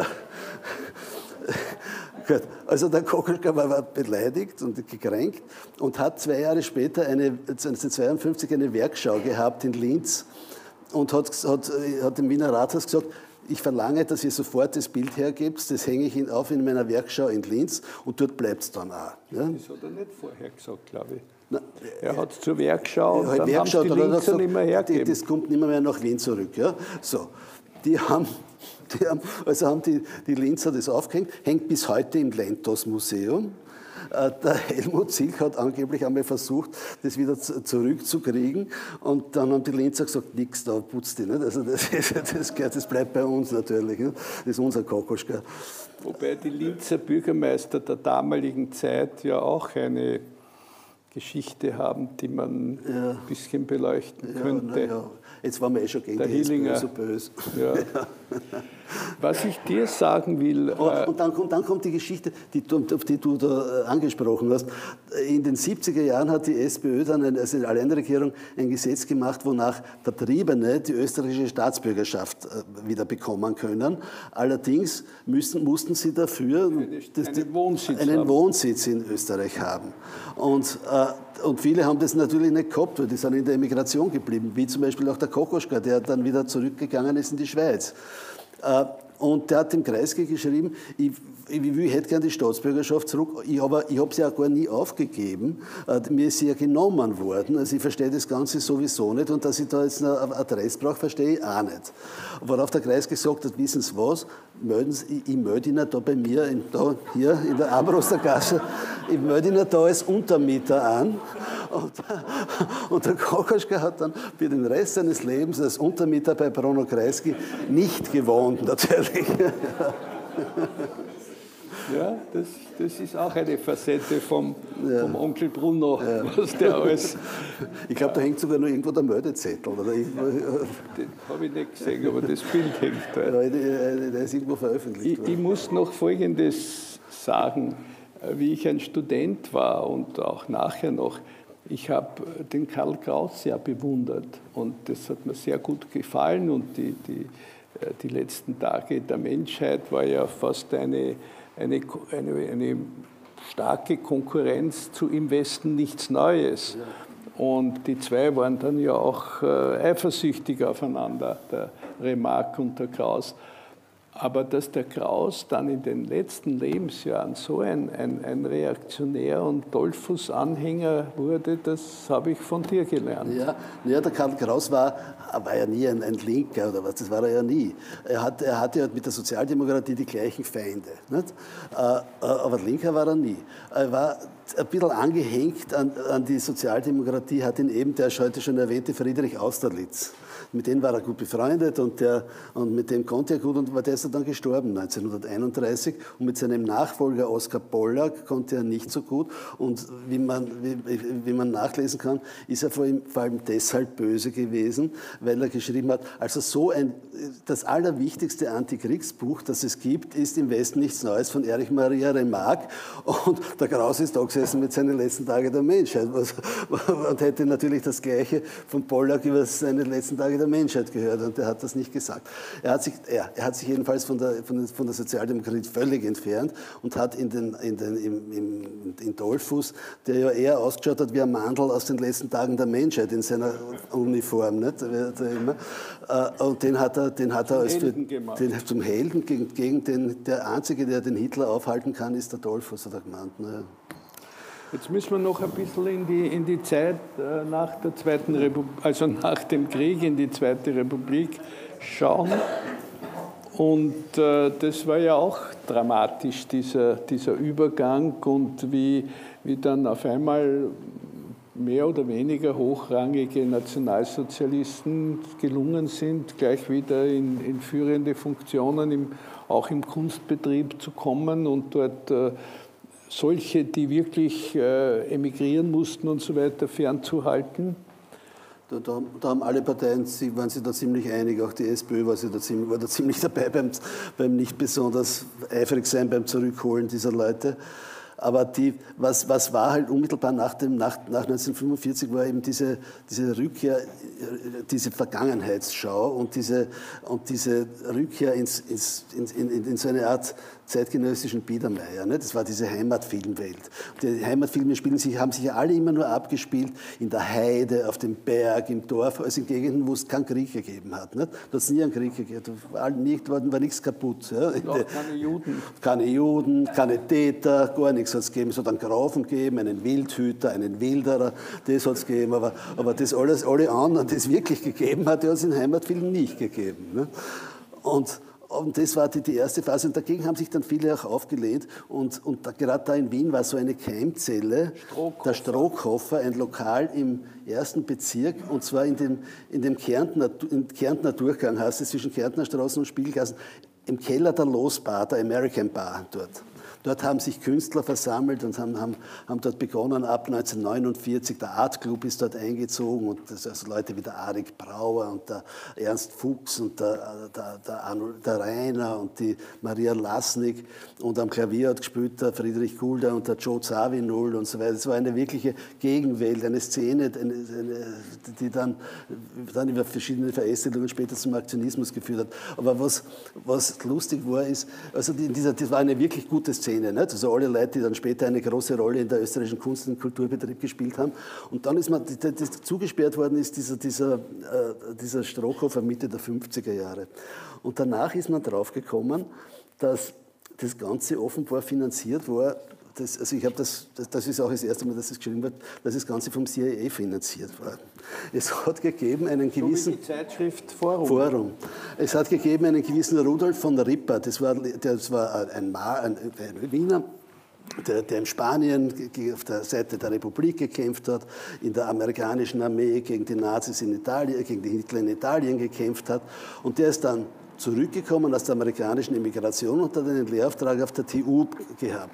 Gut. Also der Kokoschka war beleidigt und gekränkt und hat zwei Jahre später, eine, neunzehnhundertzweiundfünfzig, eine Werkschau gehabt in Linz und hat, hat, hat dem Wiener Rathaus gesagt, ich verlange, dass ihr sofort das Bild hergebt, das hänge ich auf in meiner Werkschau in Linz und dort bleibt es dann auch. Ja? Das hat er nicht vorher gesagt, glaube ich. Na, er hat es zur Werkschau und ja, dann Werkschau, haben die dann Linzer nicht mehr hergegeben. Das kommt nicht mehr nach Wien zurück. Ja? So, die haben, die haben, also haben die, die Linzer das aufgehängt, hängt bis heute im Lentos-Museum. Der Helmut Zilk hat angeblich einmal versucht, das wieder zurückzukriegen. Und dann haben die Linzer gesagt, nix, da putzt die nicht. Also das, das, das bleibt bei uns natürlich. Das ist unser Kokoschka. Wobei die Linzer Bürgermeister der damaligen Zeit ja auch eine Geschichte haben, die man ja. ein bisschen beleuchten ja, könnte. Ja. Jetzt waren wir eh schon gegen der die S P Ö Hillinger. So böse. Ja. Was ich dir sagen will... Oh, und, dann kommt, dann kommt die Geschichte, die, auf die du da angesprochen hast. In den siebziger Jahren hat die SPÖ dann, eine, also die Alleinregierung, ein Gesetz gemacht, wonach Vertriebene die österreichische Staatsbürgerschaft wieder bekommen können. Allerdings müssen, mussten sie dafür eine, das, einen, Wohnsitz, einen haben. Wohnsitz in Österreich haben. Und, äh, und viele haben das natürlich nicht gehabt, weil die sind in der Emigration geblieben, wie zum Beispiel auch der Kokoschka, der dann wieder zurückgegangen ist in die Schweiz. Und der hat dem Kreisky geschrieben, ich, ich, ich hätte gerne die Staatsbürgerschaft zurück, ich, aber ich habe sie auch gar nie aufgegeben. Mir ist sie ja genommen worden, also ich verstehe das Ganze sowieso nicht und dass ich da jetzt eine Adresse brauche, verstehe ich auch nicht. Worauf der Kreisky gesagt hat, wissen Sie was, melden Sie, ich, ich melde Ihnen da bei mir, in, da, hier in der Armbruster Gasse, ich melde Ihnen da als Untermieter an. Und, und der Kokoschka hat dann für den Rest seines Lebens als Untermieter bei Bruno Kreisky nicht gewohnt, natürlich. Ja, das, das ist auch eine Facette vom, ja. vom Onkel Bruno, ja. was der alles... Ich glaube, da hängt sogar noch irgendwo der Meldezettel. Oder irgendwo. Den habe ich nicht gesehen, aber das Bild hängt da. Ja, der ist irgendwo veröffentlicht worden. Ich, ich muss noch Folgendes sagen. Wie ich ein Student war und auch nachher noch, ich habe den Karl Kraus sehr bewundert und das hat mir sehr gut gefallen und die, die, die letzten Tage der Menschheit war ja fast eine, eine, eine, eine starke Konkurrenz zu Im Westen nichts Neues. Und die zwei waren dann ja auch eifersüchtig aufeinander, der Remarque und der Kraus. Aber dass der Kraus dann in den letzten Lebensjahren so ein, ein, ein Reaktionär und Dollfuß-Anhänger wurde, das habe ich von dir gelernt. Ja, ja, der Karl Kraus war, war ja nie ein, ein Linker oder was, das war er ja nie. Er, hat, er hatte ja mit der Sozialdemokratie die gleichen Feinde. Nicht? Aber Linker war er nie. Er war ein bisschen angehängt an, an die Sozialdemokratie hat ihn eben der heute schon erwähnte Friedrich Austerlitz. Mit dem war er gut befreundet und, der, und mit dem konnte er gut und der ist dann gestorben neunzehnhunderteinunddreißig und mit seinem Nachfolger Oskar Pollack konnte er nicht so gut und wie man, wie, wie man nachlesen kann, ist er vor, ihm, vor allem deshalb böse gewesen, weil er geschrieben hat, also so ein, das allerwichtigste Antikriegsbuch, das es gibt, ist Im Westen nichts Neues von Erich Maria Remarque und der Kraus ist da gesessen mit seinen letzten Tagen der Menschheit und hätte natürlich das Gleiche von Pollack über seine letzten Tage der Menschheit gehört und er hat das nicht gesagt. Er hat sich, er, er hat sich jedenfalls von der, von, von der Sozialdemokratie völlig entfernt und hat in, den, in, den, im, im, in Dollfuss, der ja eher ausgeschaut hat wie ein Mandel aus den letzten Tagen der Menschheit in seiner Uniform, nicht? Und den hat er, den hat er als für, den, zum Helden gegen, gegen den, der Einzige, der den Hitler aufhalten kann, ist der Dollfuss, hat er gemeint. Ne? Jetzt müssen wir noch ein bisschen in die, in die Zeit äh, nach der Zweiten Republik, also nach dem Krieg in die Zweite Republik schauen. Und äh, das war ja auch dramatisch, dieser, dieser Übergang und wie, wie dann auf einmal mehr oder weniger hochrangige Nationalsozialisten gelungen sind, gleich wieder in, in führende Funktionen, im, auch im Kunstbetrieb zu kommen und dort äh, solche, die wirklich äh, emigrieren mussten und so weiter, fernzuhalten? Da, da, da haben alle Parteien, waren sich da ziemlich einig, auch die SPÖ war, da ziemlich, war da ziemlich dabei beim, beim nicht besonders eifrig sein beim Zurückholen dieser Leute. Aber die, was, was war halt unmittelbar nach, dem, nach, nach neunzehnhundertfünfundvierzig, war eben diese, diese Rückkehr, diese Vergangenheitsschau und diese, und diese Rückkehr ins, ins, in, in, in so eine Art zeitgenössischen Biedermeier. Ne? Das war diese Heimatfilmwelt. Die Heimatfilme spielen sich, haben sich ja alle immer nur abgespielt in der Heide, auf dem Berg, im Dorf, also in Gegenden, wo es keinen Krieg gegeben hat. Ne? Da hat es nie einen Krieg gegeben. Da war, nicht, war, war nichts kaputt. Ja? Und auch keine Juden. Keine Juden, keine Täter, gar nichts hat es gegeben. Es hat einen Grafen gegeben, einen Wildhüter, einen Wilderer, das hat es gegeben. Aber, aber das alles, alle anderen, die es wirklich gegeben hat, hat es in Heimatfilmen nicht gegeben. Ne? Und Und das war die, die erste Phase. Und dagegen haben sich dann viele auch aufgelehnt. Und, und da, gerade da in Wien war so eine Keimzelle, Strohkoffer. Der Strohkoffer, ein Lokal im ersten Bezirk. Und zwar in dem, in dem Kärntner, in Kärntner Durchgang, heißt es, zwischen Kärntner Straßen und Spiegelgassen, im Keller der Losbar, der American Bar dort. Dort haben sich Künstler versammelt und haben, haben, haben dort begonnen, ab neunzehnhundertneunundvierzig, der Art Club ist dort eingezogen und das, also Leute wie der Arik Brauer und der Ernst Fuchs und der, der, der, Arnold, der Rainer und die Maria Lasnik und am Klavier hat gespielt der Friedrich Gulda und der Joe Zawinul und so weiter. Es war eine wirkliche Gegenwelt, eine Szene, eine, eine, die dann, dann über verschiedene Verästelungen später zum Aktionismus geführt hat. Aber was, was lustig war, ist, also die, dieser, das war eine wirklich gute Szene. Nicht? Also alle Leute, die dann später eine große Rolle in der österreichischen Kunst- und Kulturbetrieb gespielt haben. Und dann ist man das, das zugesperrt worden, ist dieser, dieser, äh, dieser Strohkoffer Mitte der fünfziger Jahre. Und danach ist man draufgekommen, dass das Ganze offenbar finanziert war. Das, also ich habe das, das, das ist auch das erste Mal, dass es geschrieben wird, dass das Ganze vom C I A finanziert war. Es hat gegeben einen gewissen... So wie die Zeitschrift Forum. Forum. Es hat gegeben einen gewissen Rudolf von Ripper, das war, das war ein, ein, ein Wiener, der, der in Spanien auf der Seite der Republik gekämpft hat, in der amerikanischen Armee gegen die Nazis in Italien, gegen die Hitler in Italien gekämpft hat. Und der ist dann zurückgekommen aus der amerikanischen Emigration und hat einen Lehrauftrag auf der T U gehabt.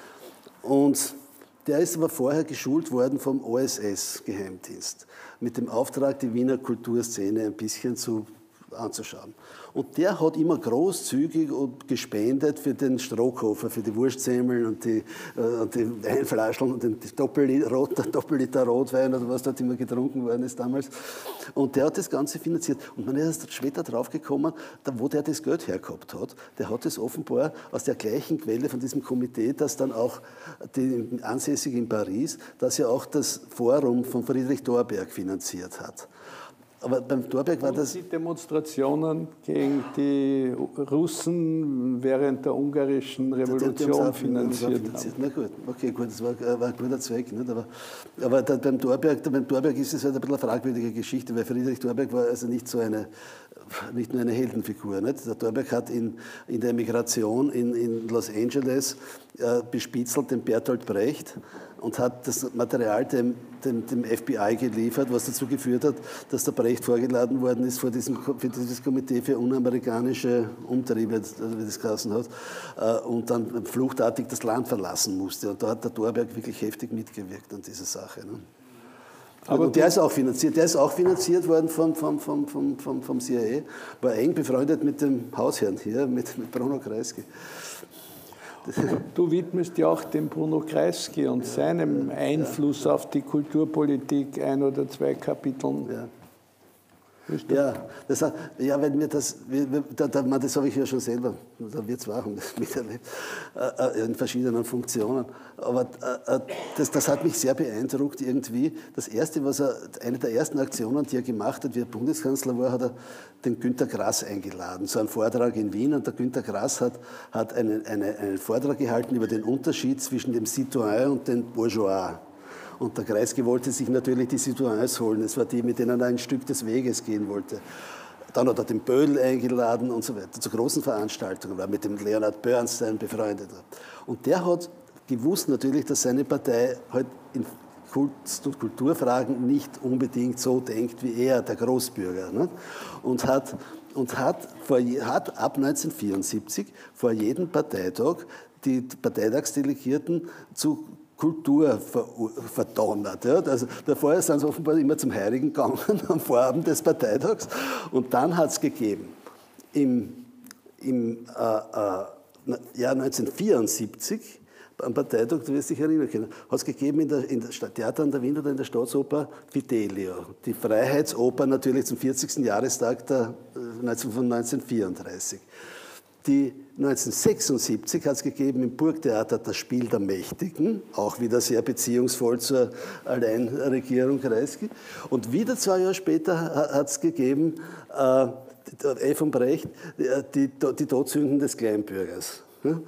Und der ist aber vorher geschult worden vom O S S-Geheimdienst mit dem Auftrag, die Wiener Kulturszene ein bisschen zu, anzuschauen. Und der hat immer großzügig und gespendet für den Strohkoffer, für die Wurstsemmeln und die, äh, und die Weinflaschen und den Doppelliter, Doppelliter Rotwein oder was dort immer getrunken worden ist damals. Und der hat das Ganze finanziert. Und man ist später draufgekommen, wo der das Geld hergehabt hat. Der hat es offenbar aus der gleichen Quelle von diesem Komitee, das dann auch die, ansässig in Paris, das ja auch das Forum von Friedrich Thorberg finanziert hat. Aber beim Thorberg war das... Die Demonstrationen gegen die Russen während der ungarischen Revolution finanziert haben. Na gut, okay, gut, das war, war ein guter Zweck. Nicht? Aber, aber da, beim, Thorberg, beim Thorberg ist es halt ein bisschen eine fragwürdige Geschichte, weil Friedrich Thorberg war also nicht so eine, nicht nur eine Heldenfigur. Nicht? Der Thorberg hat in, in der Emigration in, in Los Angeles äh, bespitzelt den Bertolt Brecht, und hat das Material dem, dem, dem F B I geliefert, was dazu geführt hat, dass der Brecht vorgeladen worden ist vor diesem, für dieses Komitee für unamerikanische Umtriebe, wie das geheißen hat, und dann fluchtartig das Land verlassen musste. Und da hat der Thorberg wirklich heftig mitgewirkt an dieser Sache. Ne? Aber und der ist auch finanziert, der ist auch finanziert worden vom, vom, vom, vom, vom, vom C I A, war eng befreundet mit dem Hausherrn hier, mit, mit Bruno Kreisky. Du widmest ja auch dem Bruno Kreisky und seinem Einfluss auf die Kulturpolitik ein oder zwei Kapiteln. Ja. Ja, das, ja, wenn mir das, das habe ich ja schon selber, da wird es auch miterlebt, in verschiedenen Funktionen. Aber das, das hat mich sehr beeindruckt irgendwie. Das erste, was er, eine der ersten Aktionen, die er gemacht hat, wie er Bundeskanzler war, hat er den Günter Grass eingeladen zu einem Vortrag in Wien. Und der Günter Grass hat, hat einen, eine, einen Vortrag gehalten über den Unterschied zwischen dem Citoyen und dem Bourgeois. Und der Kreisky wollte sich natürlich die Citoyens holen. Es war die, mit denen er ein Stück des Weges gehen wollte. Dann hat er den Böll eingeladen und so weiter, zu großen Veranstaltungen, war mit dem Leonard Bernstein befreundet. Und der hat gewusst natürlich, dass seine Partei halt in Kunst- und Kulturfragen nicht unbedingt so denkt wie er, der Großbürger. Ne? Und hat, und hat, vor, hat ab neunzehnhundertvierundsiebzig vor jedem Parteitag die Parteitagsdelegierten zu Kultur verdonnert. Ja. Also davor sind sie offenbar immer zum Heiligen gegangen am Vorabend des Parteitags. Und dann hat es gegeben, im, im äh, äh, Jahr neunzehnhundertvierundsiebzig, am Parteitag, du wirst dich erinnern können, hat es gegeben in der, in der Theater an der Wien oder in der Staatsoper Fidelio, die Freiheitsoper natürlich zum vierzigsten Jahrestag der, von neunzehnhundertvierunddreißig. Die neunzehnhundertsechsundsiebzig hat es gegeben im Burgtheater das Spiel der Mächtigen, auch wieder sehr beziehungsvoll zur Alleinregierung Kreisky. Und wieder zwei Jahre später hat es gegeben, äh, E. von Brecht, die, die, die Todsünden des Kleinbürgers.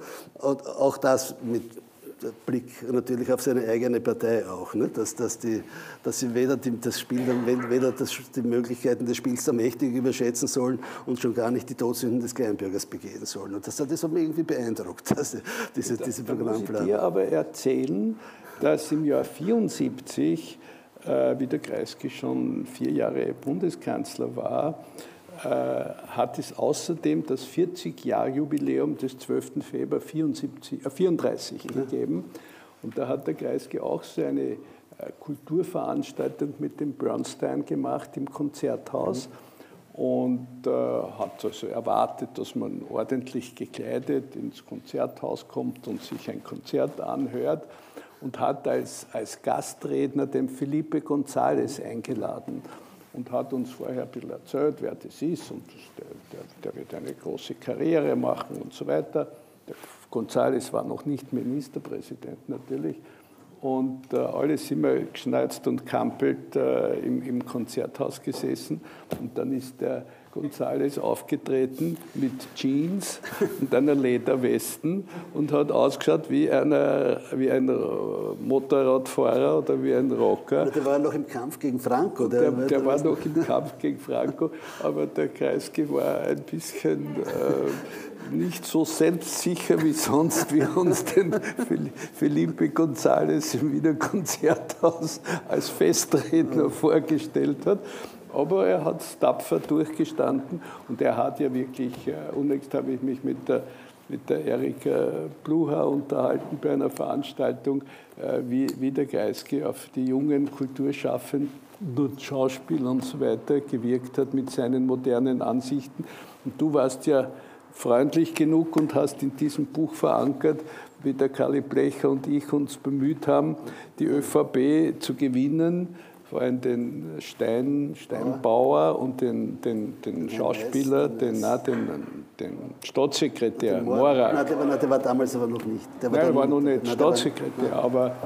Und auch das mit Blick natürlich auf seine eigene Partei auch, ne? dass, dass, die, dass sie weder, die, das Spiel, weder das, die Möglichkeiten des Spiels der Mächtigen überschätzen sollen und schon gar nicht die Todsünden des Kleinbürgers begehen sollen. Und das, das hat mich irgendwie beeindruckt, also diese, da, diese da Programmplanung. muss ich dir aber erzählen, dass im Jahr neunzehnhundertvierundsiebzig, äh, wie der Kreisky schon vier Jahre Bundeskanzler war, äh, hat es außerdem das vierzig-Jahr-Jubiläum des zwölften Februar vierunddreißig ja. gegeben. Und da hat der Kreisky auch so eine äh, Kulturveranstaltung mit dem Bernstein gemacht im Konzerthaus. Mhm. Und äh, hat also erwartet, dass man ordentlich gekleidet ins Konzerthaus kommt und sich ein Konzert anhört. Und hat als, als Gastredner den Felipe González eingeladen. Und hat uns vorher ein bisschen erzählt, wer das ist und der, der, der wird eine große Karriere machen und so weiter. Der González war noch nicht Ministerpräsident natürlich. Und äh, alle sind wir geschnalzt und kampelt äh, im, im Konzerthaus gesessen. Und dann ist der González aufgetreten mit Jeans und einer Lederwesten und hat ausgeschaut wie, einer, wie ein Motorradfahrer oder wie ein Rocker. Der war noch im Kampf gegen Franco. Der, der, der war noch im Kampf gegen Franco, aber der Kreisky war ein bisschen äh, nicht so selbstsicher wie sonst, wie uns den Felipe González im Wiener Konzerthaus als Festredner vorgestellt hat. Aber er hat es tapfer durchgestanden und er hat ja wirklich, unlängst habe ich mich mit der, mit der Erika Blucher unterhalten bei einer Veranstaltung, wie, wie der Kreisky auf die jungen Kulturschaffenden und Schauspieler und so weiter gewirkt hat mit seinen modernen Ansichten. Und du warst ja freundlich genug und hast in diesem Buch verankert, wie der Kali Blecher und ich uns bemüht haben, die ÖVP zu gewinnen, vor allem den Stein, Steinbauer und den, den, den Schauspieler, den, na, den, den Staatssekretär, den Morak. Nein, der war, der war damals aber noch nicht. Der war, Nein, der war noch nicht nein, Staatssekretär, aber äh,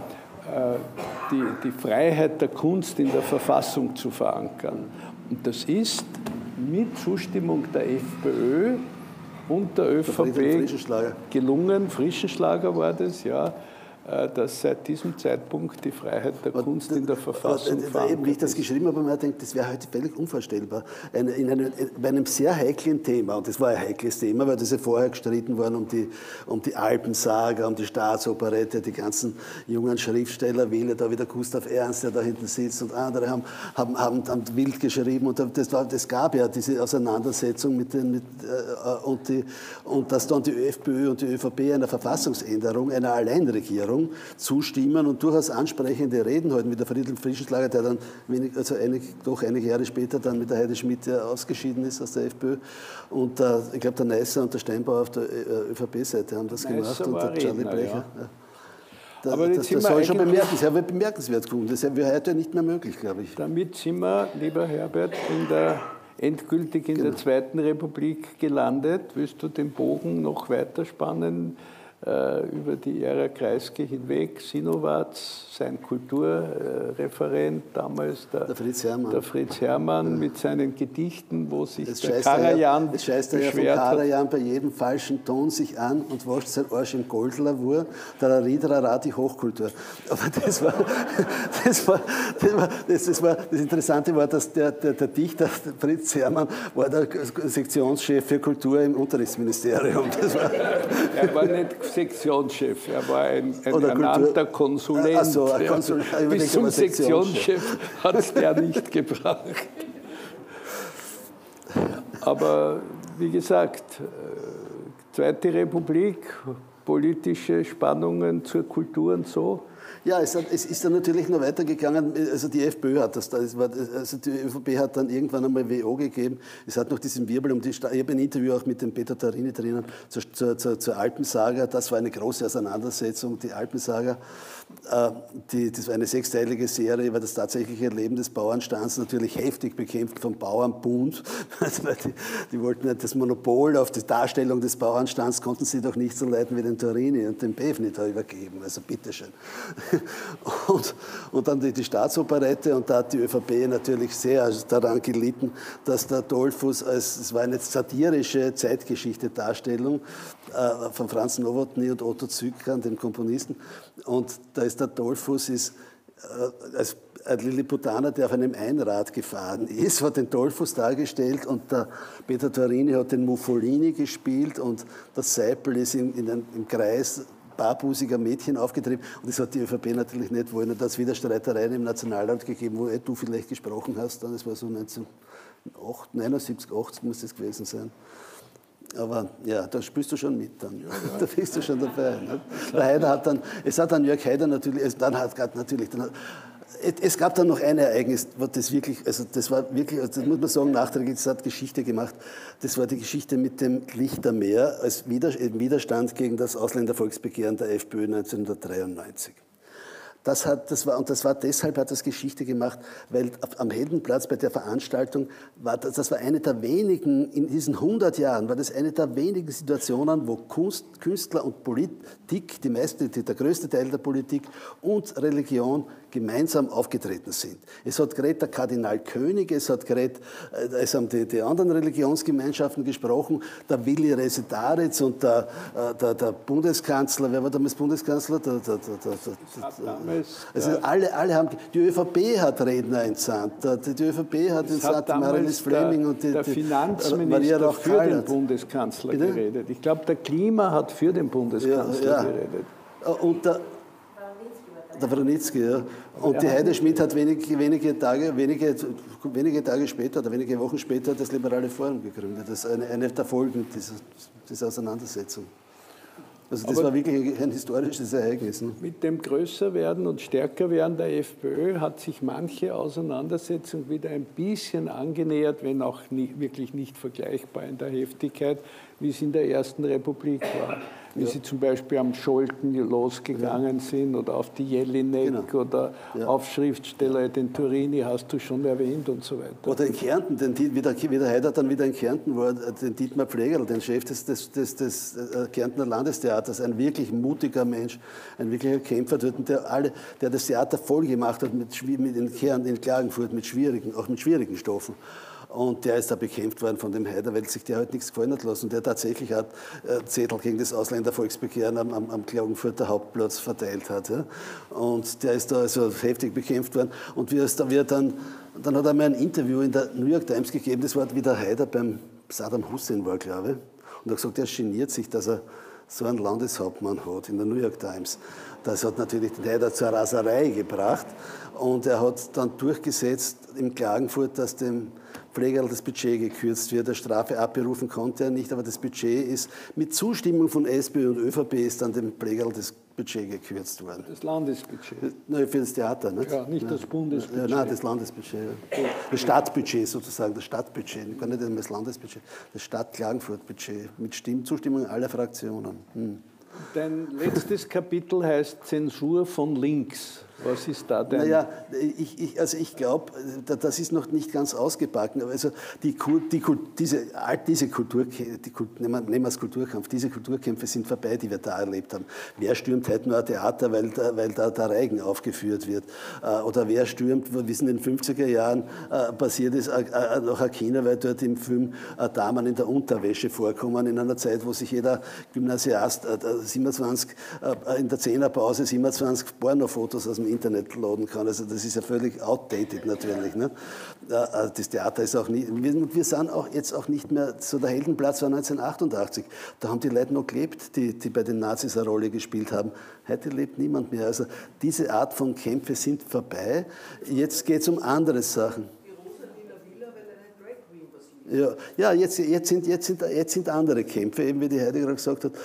die, die Freiheit der Kunst in der Verfassung zu verankern. Und das ist mit Zustimmung der FPÖ und der ÖVP gelungen. Frischenschlager war das, ja. dass seit diesem Zeitpunkt die Freiheit der Kunst in der Verfassung verankert ist. Wie ich das geschrieben habe, habe ich mir gedacht, das wäre heute völlig unvorstellbar. In einem, bei einem sehr heiklen Thema, und das war ein heikles Thema, weil das ja vorher gestritten worden um die, um die Alpensaga, um die Staatsoperette, die ganzen jungen Schriftsteller, wähle da wieder Gustav Ernst, der da hinten sitzt, und andere haben, haben, haben, haben wild geschrieben. Und das, war, das gab ja diese Auseinandersetzung mit den, mit, äh, und, die, und dass dann die ÖFPÖ und die ÖVP einer Verfassungsänderung, einer Alleinregierung zustimmen und durchaus ansprechende Reden halten mit der Friedrich Frischenschlager, der dann wenig, also einig, doch einige Jahre später dann mit der Heide Schmidt ja ausgeschieden ist aus der FPÖ. Und äh, ich glaube, der Neisser und der Steinbauer auf der äh, ÖVP-Seite haben das Neisser gemacht und der Charlie Redner, Blecher. Ja. Ja. Da, Aber das, das soll schon bemerkenswert, bemerkenswert gefunden. Das wäre heute nicht mehr möglich, glaube ich. Damit sind wir, lieber Herbert, in der, endgültig in genau. der Zweiten Republik gelandet. Willst du den Bogen noch weiterspannen? Über die Ära Kreisky hinweg, Sinowatz, sein Kulturreferent damals, der, der Fritz Herrmann, der Fritz Herrmann ja. mit seinen Gedichten, wo sich jetzt der Karajan Es scheißt er ja vom Karajan bei jedem falschen Ton sich an und wascht sein Arsch im Goldlavur, der Riederer die Hochkultur. Aber das war, das war, das war, das, das war, das Interessante war, dass der, der, der Dichter Fritz Herrmann war der Sektionschef für Kultur im Unterrichtsministerium. Das war er war nicht Sektionschef, er war ein, ein ernannter Konsulent. Ach so, ein Konsul ja. Bis zum Sektionschef hat es der nicht gebracht. Aber wie gesagt, Zweite Republik, politische Spannungen zur Kultur und so. Ja, es, hat, es ist dann natürlich noch weitergegangen. Also die FPÖ hat das, das war, also die ÖVP hat dann irgendwann einmal W O gegeben. Es hat noch diesen Wirbel um die Stadt. Ich habe ein Interview auch mit dem Peter Tarini drinnen zur, zur, zur, zur Alpensaga. Das war eine große Auseinandersetzung, die Alpensaga. Die, das war eine sechsteilige Serie, weil das tatsächliche Leben des Bauernstands natürlich heftig bekämpft vom Bauernbund. Die, die wollten das Monopol auf die Darstellung des Bauernstands, konnten sie doch nicht so leiten wie den Tarini und den Bevny da übergeben. Also bitteschön. Und, und dann die, die Staatsoperette, und da hat die ÖVP natürlich sehr daran gelitten, dass der Dollfuss als, es war eine satirische Zeitgeschichte-Darstellung äh, von Franz Nowotny und Otto Zücker, dem Komponisten, und da ist der Dollfuss ist, äh, als ein Lilliputaner, der auf einem Einrad gefahren ist, hat den Dollfuss dargestellt, und der Peter Tarini hat den Muffolini gespielt, und das Seipel ist in, in ein, im Kreis barbusiger Mädchen aufgetrieben, und das hat die ÖVP natürlich nicht wollen. Und da hat es wieder Streitereien im Nationalrat gegeben, wo du vielleicht gesprochen hast, dann, das war so neunzehnhundertneunundsiebzig, achtzig muss das gewesen sein. Aber ja, da spielst du schon mit dann. Ja, ja. Da bist du schon dabei. Ne? Der Haider hat dann, es hat dann Jörg Haider natürlich, dann hat natürlich, dann hat, es gab dann noch ein Ereignis, das wirklich, also das war wirklich, also das muss man sagen, nachträglich, das hat Geschichte gemacht. Das war die Geschichte mit dem Lichtermeer als Widerstand gegen das Ausländervolksbegehren der FPÖ neunzehnhundertdreiundneunzig. Das, hat, das, war, und das war deshalb hat das Geschichte gemacht, weil am Heldenplatz bei der Veranstaltung, war das, das war eine der wenigen, in diesen hundert Jahren, war das eine der wenigen Situationen, wo Kunst, Künstler und Politik, die meiste, die, der größte Teil der Politik und Religion gemeinsam aufgetreten sind. Es hat geredet der Kardinal König, es hat geredet, es haben die, die anderen Religionsgemeinschaften gesprochen, der Willi Resetaritz und der, der, der Bundeskanzler, wer war damals Bundeskanzler? Der, der, der, der, der, also alle, alle haben, die ÖVP hat Redner entsandt, die, die ÖVP hat entsandt, Marilys Fleming und die, der Finanzminister für den Bundeskanzler Bitte? geredet. Ich glaube, der Klima hat für den Bundeskanzler ja, ja. geredet. Und der, Der Wranitzky, ja. Und die Heide Schmidt hat wenige, wenige, Tage, wenige, wenige Tage später oder wenige Wochen später das Liberale Forum gegründet. Das ist eine, eine der Folgen dieser, dieser Auseinandersetzung. Also das Aber war wirklich ein historisches Ereignis. Ne? Mit dem Größerwerden und Stärkerwerden der FPÖ hat sich manche Auseinandersetzung wieder ein bisschen angenähert, wenn auch nie, wirklich nicht vergleichbar in der Heftigkeit, wie es in der Ersten Republik war. Wie ja. sie zum Beispiel am Scholten losgegangen ja. sind oder auf die Jelinek genau. oder ja. auf Schriftsteller, den Turini hast du schon erwähnt und so weiter. Oder in Kärnten, den, wie, der, wie der Haider dann wieder in Kärnten war, den Dietmar Pflegerl, den Chef des, des, des, des Kärntner Landestheaters, ein wirklich mutiger Mensch, ein wirklicher Kämpfer dort, der, alle, der das Theater voll gemacht hat mit, mit in, Kärnten, in Klagenfurt mit schwierigen, auch mit schwierigen Stoffen. Und der ist da bekämpft worden von dem Haider, weil sich der halt nichts gefallen hat lassen. Und der tatsächlich hat äh, Zettel gegen das Ausländervolksbegehren am, am, am Klagenfurter Hauptplatz verteilt hat. Ja. Und der ist da also heftig bekämpft worden. Und wie es da wird dann, dann hat er mir ein Interview in der New York Times gegeben, das war wie der Haider beim Saddam Hussein war, glaube ich. Und er hat gesagt, er geniert sich, dass er so einen Landeshauptmann hat in der New York Times. Das hat natürlich den Haider zur Raserei gebracht. Und er hat dann durchgesetzt in Klagenfurt, dass dem Pflegerl das Budget gekürzt wird. Der Strafe abberufen konnte er nicht, aber das Budget ist mit Zustimmung von SPÖ und ÖVP ist dann dem Pflegerl das Budget gekürzt worden. Das Landesbudget? Nein, für das Theater, nicht? Ja, nicht das Bundesbudget. Ja, nein, das Landesbudget. Ja. Das Stadtbudget sozusagen, das Stadtbudget, gar nicht einmal das Landesbudget, das Stadt-Klagenfurt-Budget mit Stimm Zustimmung aller Fraktionen. Hm. Dein letztes Kapitel heißt Zensur von links. Was ist da denn? Naja, ich, ich, also ich glaube, das ist noch nicht ganz ausgebacken. Also die, die, diese, diese Kultur, die, nehmen wir es Kulturkampf, diese Kulturkämpfe sind vorbei, die wir da erlebt haben. Wer stürmt heute nur ein Theater, weil da, weil da der Reigen aufgeführt wird? Oder wer stürmt, wie es in den fünfziger Jahren passiert ist, nach ein China, weil dort im Film Damen in der Unterwäsche vorkommen, in einer Zeit, wo sich jeder Gymnasiast siebenundzwanzig, in der Zehnerpause siebenundzwanzig Pornofotos aus dem Internet laden kann. Also das ist ja völlig outdated natürlich. Ne? Das Theater ist auch nicht, wir, wir sind auch jetzt auch nicht mehr, so der Heldenplatz war neunzehnhundertachtundachtzig. Da haben die Leute noch gelebt, die, die bei den Nazis eine Rolle gespielt haben. Heute lebt niemand mehr. Also diese Art von Kämpfe sind vorbei. Jetzt geht es um andere Sachen. Ja, ja jetzt, jetzt, sind, jetzt, sind, jetzt sind andere Kämpfe, eben wie die Heidi gerade gesagt hat,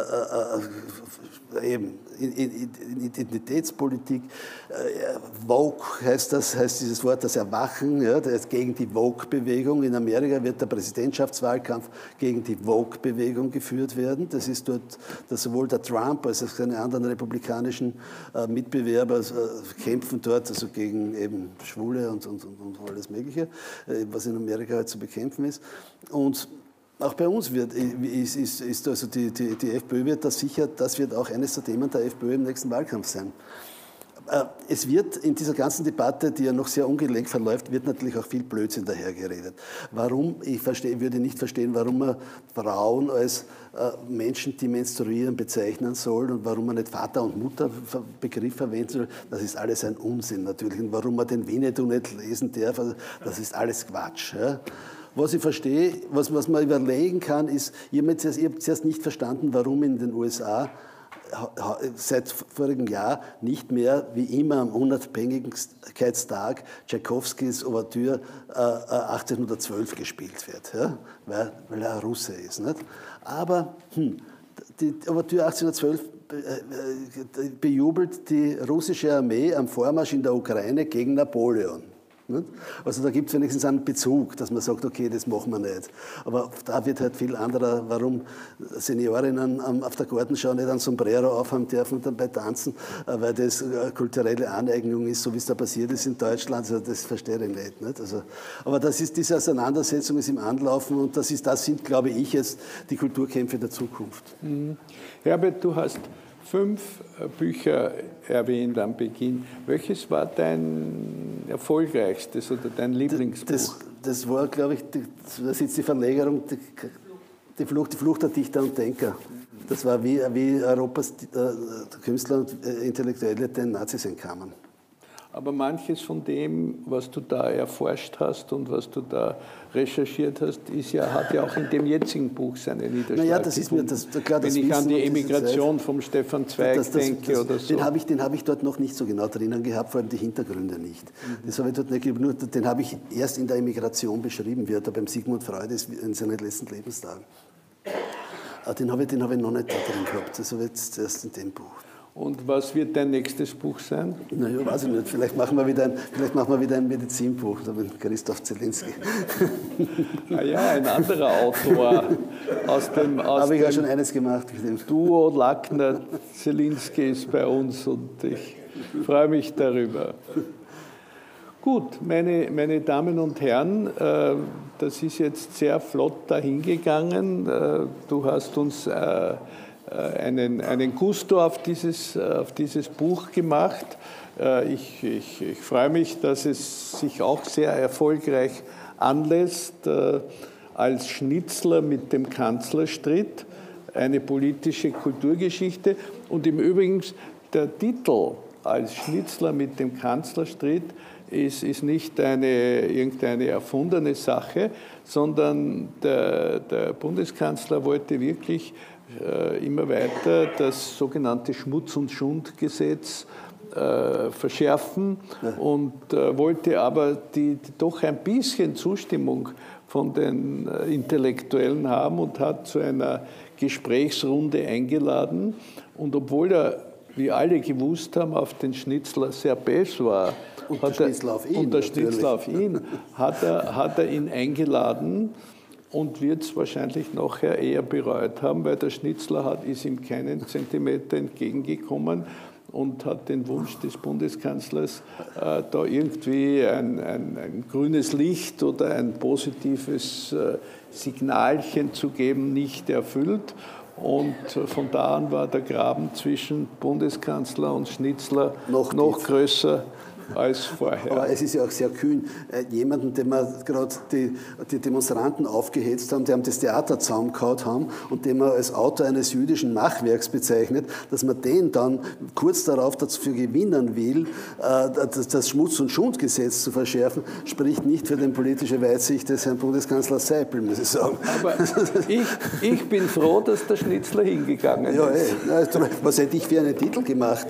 äh, äh, eben Identitätspolitik, äh, Vogue heißt das, heißt dieses Wort, das Erwachen, ja, das ist gegen die Vogue-Bewegung. In Amerika wird der Präsidentschaftswahlkampf gegen die Vogue-Bewegung geführt werden. Das ist dort, dass sowohl der Trump als auch seine anderen republikanischen äh, Mitbewerber äh, kämpfen dort, also gegen eben Schwule und, und, und alles Mögliche, äh, was in Amerika halt zu bekämpfen ist. Und auch bei uns wird, ist, ist, ist also die, die, die FPÖ wird das sicher, das wird auch eines der Themen der FPÖ im nächsten Wahlkampf sein. Es wird in dieser ganzen Debatte, die ja noch sehr ungelenk verläuft, wird natürlich auch viel Blödsinn dahergeredet. Warum, ich verstehe, würde nicht verstehen, warum man Frauen als Menschen, die menstruieren, bezeichnen soll und warum man nicht Vater- und Mutterbegriff verwenden soll, das ist alles ein Unsinn natürlich. Und warum man den Winnetou nicht lesen darf, das ist alles Quatsch. Ja? Was ich verstehe, was, was man überlegen kann, ist, ich habe zuerst, zuerst nicht verstanden, warum in den U S A seit vorigem Jahr nicht mehr wie immer am Unabhängigkeitstag Tschaikowskis Ouvertüre äh, achtzehnhundertzwölf gespielt wird, ja? weil, weil er ein Russe ist. Nicht? Aber hm, die Ouvertüre achtzehnhundertzwölf äh, bejubelt die russische Armee am Vormarsch in der Ukraine gegen Napoleon. Also da gibt es wenigstens einen Bezug, dass man sagt, okay, das machen wir nicht. Aber da wird halt viel anderer, warum Seniorinnen auf der Gartenschau nicht ein Sombrero aufhaben dürfen und dabei tanzen, weil das kulturelle Aneignung ist, so wie es da passiert ist in Deutschland. Also das verstehe ich nicht. nicht? Also, aber das ist, diese Auseinandersetzung ist im Anlaufen und das, ist, das sind, glaube ich, jetzt die Kulturkämpfe der Zukunft. Mhm. Herbert, du hast fünf Bücher erwähnt am Beginn. Welches war dein erfolgreichstes oder dein Lieblingsbuch? Das, das war, glaube ich, die, da sitzt die Verlegerung, die, die, Flucht, die Flucht der Dichter und Denker. Das war wie, wie Europas äh, Künstler und äh, Intellektuelle den Nazis entkamen. Aber manches von dem, was du da erforscht hast und was du da recherchiert hast, ist ja, hat ja auch in dem jetzigen Buch seine Niederschlag naja, das ist mir das, klar, das Wenn ich Wissen an die Emigration vom Stefan Zweig das, das, denke das, oder so. Den habe ich, hab ich dort noch nicht so genau drinnen gehabt, vor allem die Hintergründe nicht. Mhm. Das habe ich dort nicht, nur, den habe ich erst in der Emigration beschrieben, wie er da beim Sigmund Freud ist, in seinen letzten Lebenstagen. Den habe ich, den habe ich noch nicht da drin gehabt, das habe ich jetzt erst in dem Buch. Und was wird dein nächstes Buch sein? Naja, weiß ich nicht. Vielleicht machen wir wieder ein, vielleicht machen wir wieder ein Medizinbuch, da mit Christoph Zielinski. Ah ja, ein anderer Autor aus dem... Aus Habe ich dem ja schon eines gemacht. Duo Lackner-Zielinski ist bei uns und ich freue mich darüber. Gut, meine, meine Damen und Herren, äh, das ist jetzt sehr flott dahingegangen. Äh, du hast uns... Äh, Einen, einen Gusto auf dieses, auf dieses Buch gemacht. Ich, ich, ich freue mich, dass es sich auch sehr erfolgreich anlässt, als Schnitzler mit dem Kanzler stritt, eine politische Kulturgeschichte. Und im Übrigen, der Titel als Schnitzler mit dem Kanzler stritt, ist, ist nicht eine, irgendeine erfundene Sache, sondern der, der Bundeskanzler wollte wirklich äh, immer weiter das sogenannte Schmutz- und Schundgesetz äh, verschärfen ja. und äh, wollte aber die, die doch ein bisschen Zustimmung von den äh, Intellektuellen haben und hat zu einer Gesprächsrunde eingeladen. Und obwohl er, wie alle gewusst haben, auf den Schnitzler sehr bäsch war, und der Schnitzler auf ihn, und der Schnitzler auf ihn, hat er, hat er ihn eingeladen und wird es wahrscheinlich nachher eher bereut haben, weil der Schnitzler hat, ist ihm keinen Zentimeter entgegengekommen und hat den Wunsch des Bundeskanzlers, äh, da irgendwie ein, ein, ein grünes Licht oder ein positives äh, Signalchen zu geben, nicht erfüllt. Und von da an war der Graben zwischen Bundeskanzler und Schnitzler noch, noch größer als vorher. Aber es ist ja auch sehr kühn. Jemanden, den wir gerade die, die Demonstranten aufgehetzt haben, die haben das Theater zusammengehauen haben und den man als Autor eines jüdischen Machwerks bezeichnet, dass man den dann kurz darauf dafür gewinnen will, das Schmutz- und Schundgesetz zu verschärfen, spricht nicht für die politische Weitsicht des Herrn Bundeskanzlers Seipel, muss ich sagen. Aber ich, ich bin froh, dass der Schnitzler hingegangen ja, ist. Ey, was hätte ich für einen Titel gemacht?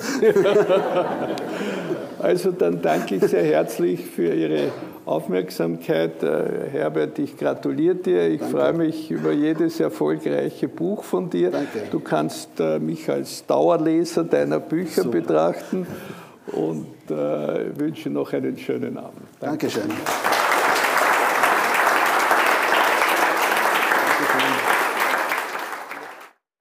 Also dann danke ich sehr herzlich für Ihre Aufmerksamkeit. Herbert, ich gratuliere dir. Ich danke. freue mich über jedes erfolgreiche Buch von dir. Danke. Du kannst mich als Dauerleser deiner Bücher Super. betrachten und äh, wünsche noch einen schönen Abend. Danke. Dankeschön.